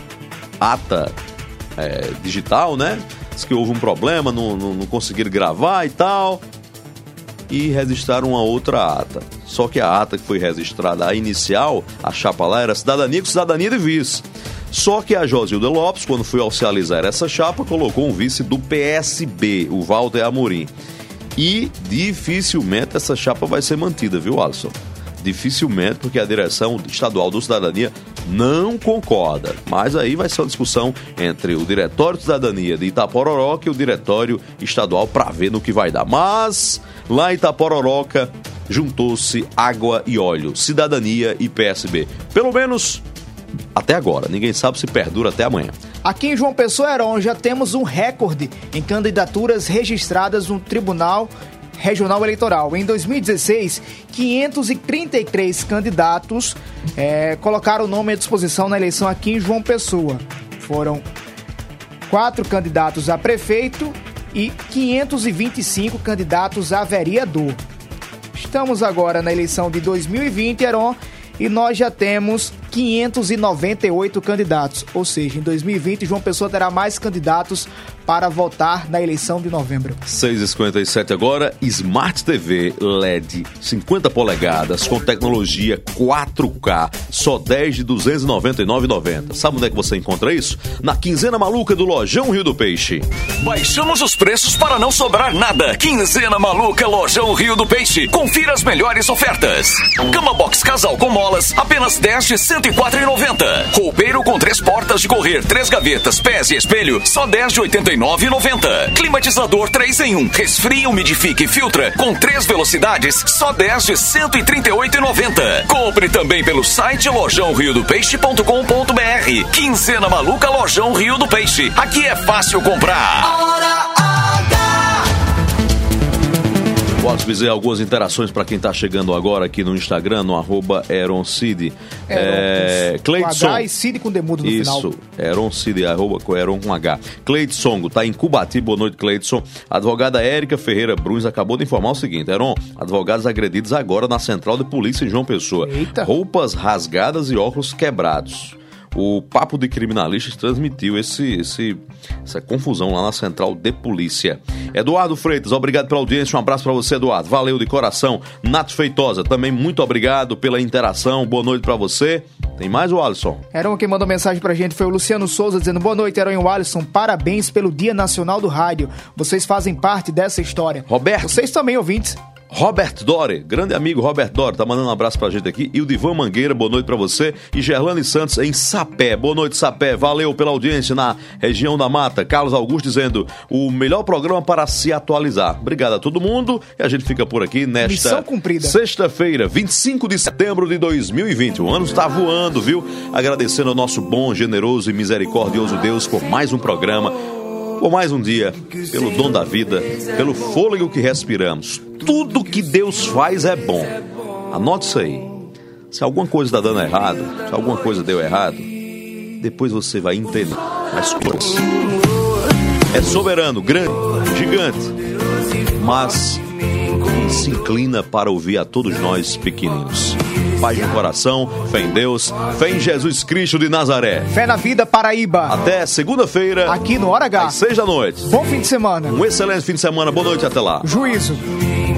ata digital, né? Diz que houve um problema, não conseguiram gravar e tal, e registraram uma outra ata. Só que a ata que foi registrada, a inicial, a chapa lá era Cidadania com Cidadania de vice. Só que a Josilda Lopes, quando foi oficializar essa chapa, colocou um vice do PSB, o Walter Amorim. E dificilmente essa chapa vai ser mantida, viu, Alisson? Dificilmente, porque a direção estadual do Cidadania não concorda. Mas aí vai ser uma discussão entre o Diretório de Cidadania de Itapororoca e o Diretório Estadual para ver no que vai dar. Mas lá em Itapororoca juntou-se água e óleo, Cidadania e PSB. Pelo menos até agora. Ninguém sabe se perdura até amanhã. Aqui em João Pessoa, Heron, já temos um recorde em candidaturas registradas no Tribunal Regional Eleitoral. Em 2016, 533 candidatos colocaram o nome à disposição na eleição aqui em João Pessoa. Foram 4 candidatos a prefeito e 525 candidatos a vereador. Estamos agora na eleição de 2020, Heron, e nós já temos 598 candidatos. Ou seja, em 2020, João Pessoa terá mais candidatos para votar na eleição de novembro. 6h57 agora, Smart TV LED 50 polegadas com tecnologia 4K, só 10 de R$ 299,90. Sabe onde é que você encontra isso? Na quinzena maluca do Lojão Rio do Peixe. Baixamos os preços para não sobrar nada. Quinzena maluca Lojão Rio do Peixe. Confira as melhores ofertas. Cama box casal com molas, apenas 10 de R$ 104,90. Roupeiro com 3 portas de correr, 3 gavetas, pés e espelho, só 10 de R$ 89,90. Climatizador 3 em 1, resfria, umidifica e filtra, com 3 velocidades, só 10 de R$ 138,90. Compre também pelo site lojãoriodopeixe.com.br. Quinzena maluca Lojão Rio do Peixe. Aqui é fácil comprar. Hora H. Posso dizer algumas interações para quem está chegando agora aqui no Instagram, no @EronCid. Cleidson. Com H e Cid com demudo no final. Isso, EronCid, @Eron com H. Cleidson, está em Cubati, boa noite, Cleidson. A advogada Érica Ferreira Bruns acabou de informar o seguinte: Eron, advogados agredidos agora na Central de Polícia em João Pessoa. Eita. Roupas rasgadas e óculos quebrados. O Papo de Criminalistas transmitiu essa confusão lá na Central de Polícia. Eduardo Freitas, obrigado pela audiência, um abraço pra você, Eduardo, valeu de coração. Nath Feitosa, também muito obrigado pela interação, boa noite pra você. Tem mais, o Alisson? Heron, quem mandou mensagem pra gente foi o Luciano Souza, dizendo: boa noite, Heron e o Alisson, parabéns pelo Dia Nacional do Rádio, vocês fazem parte dessa história. Roberto. Vocês também, ouvintes. Robert Dore, grande amigo Robert Dore, tá mandando um abraço pra gente aqui. E o Divan Mangueira, boa noite pra você. E Gerlane Santos em Sapé, boa noite, Sapé, valeu pela audiência na região da Mata. Carlos Augusto dizendo: o melhor programa para se atualizar. Obrigado a todo mundo e a gente fica por aqui nesta sexta-feira, 25 de setembro de 2020. O ano está voando, viu? Agradecendo ao nosso bom, generoso e misericordioso Deus por mais um programa, por mais um dia, pelo dom da vida, pelo fôlego que respiramos. Tudo que Deus faz é bom. Anote isso aí. Se alguma coisa está dando errado, se alguma coisa deu errado, depois você vai entender as coisas. É soberano, grande, gigante, mas se inclina para ouvir a todos nós pequeninos. paz no coração, fé em Deus, fé em Jesus Cristo de Nazaré. Fé na vida, Paraíba. Até segunda-feira, aqui no Hora H. às 6 da noite. Bom fim de semana. Um excelente fim de semana, boa noite, até lá. Juízo.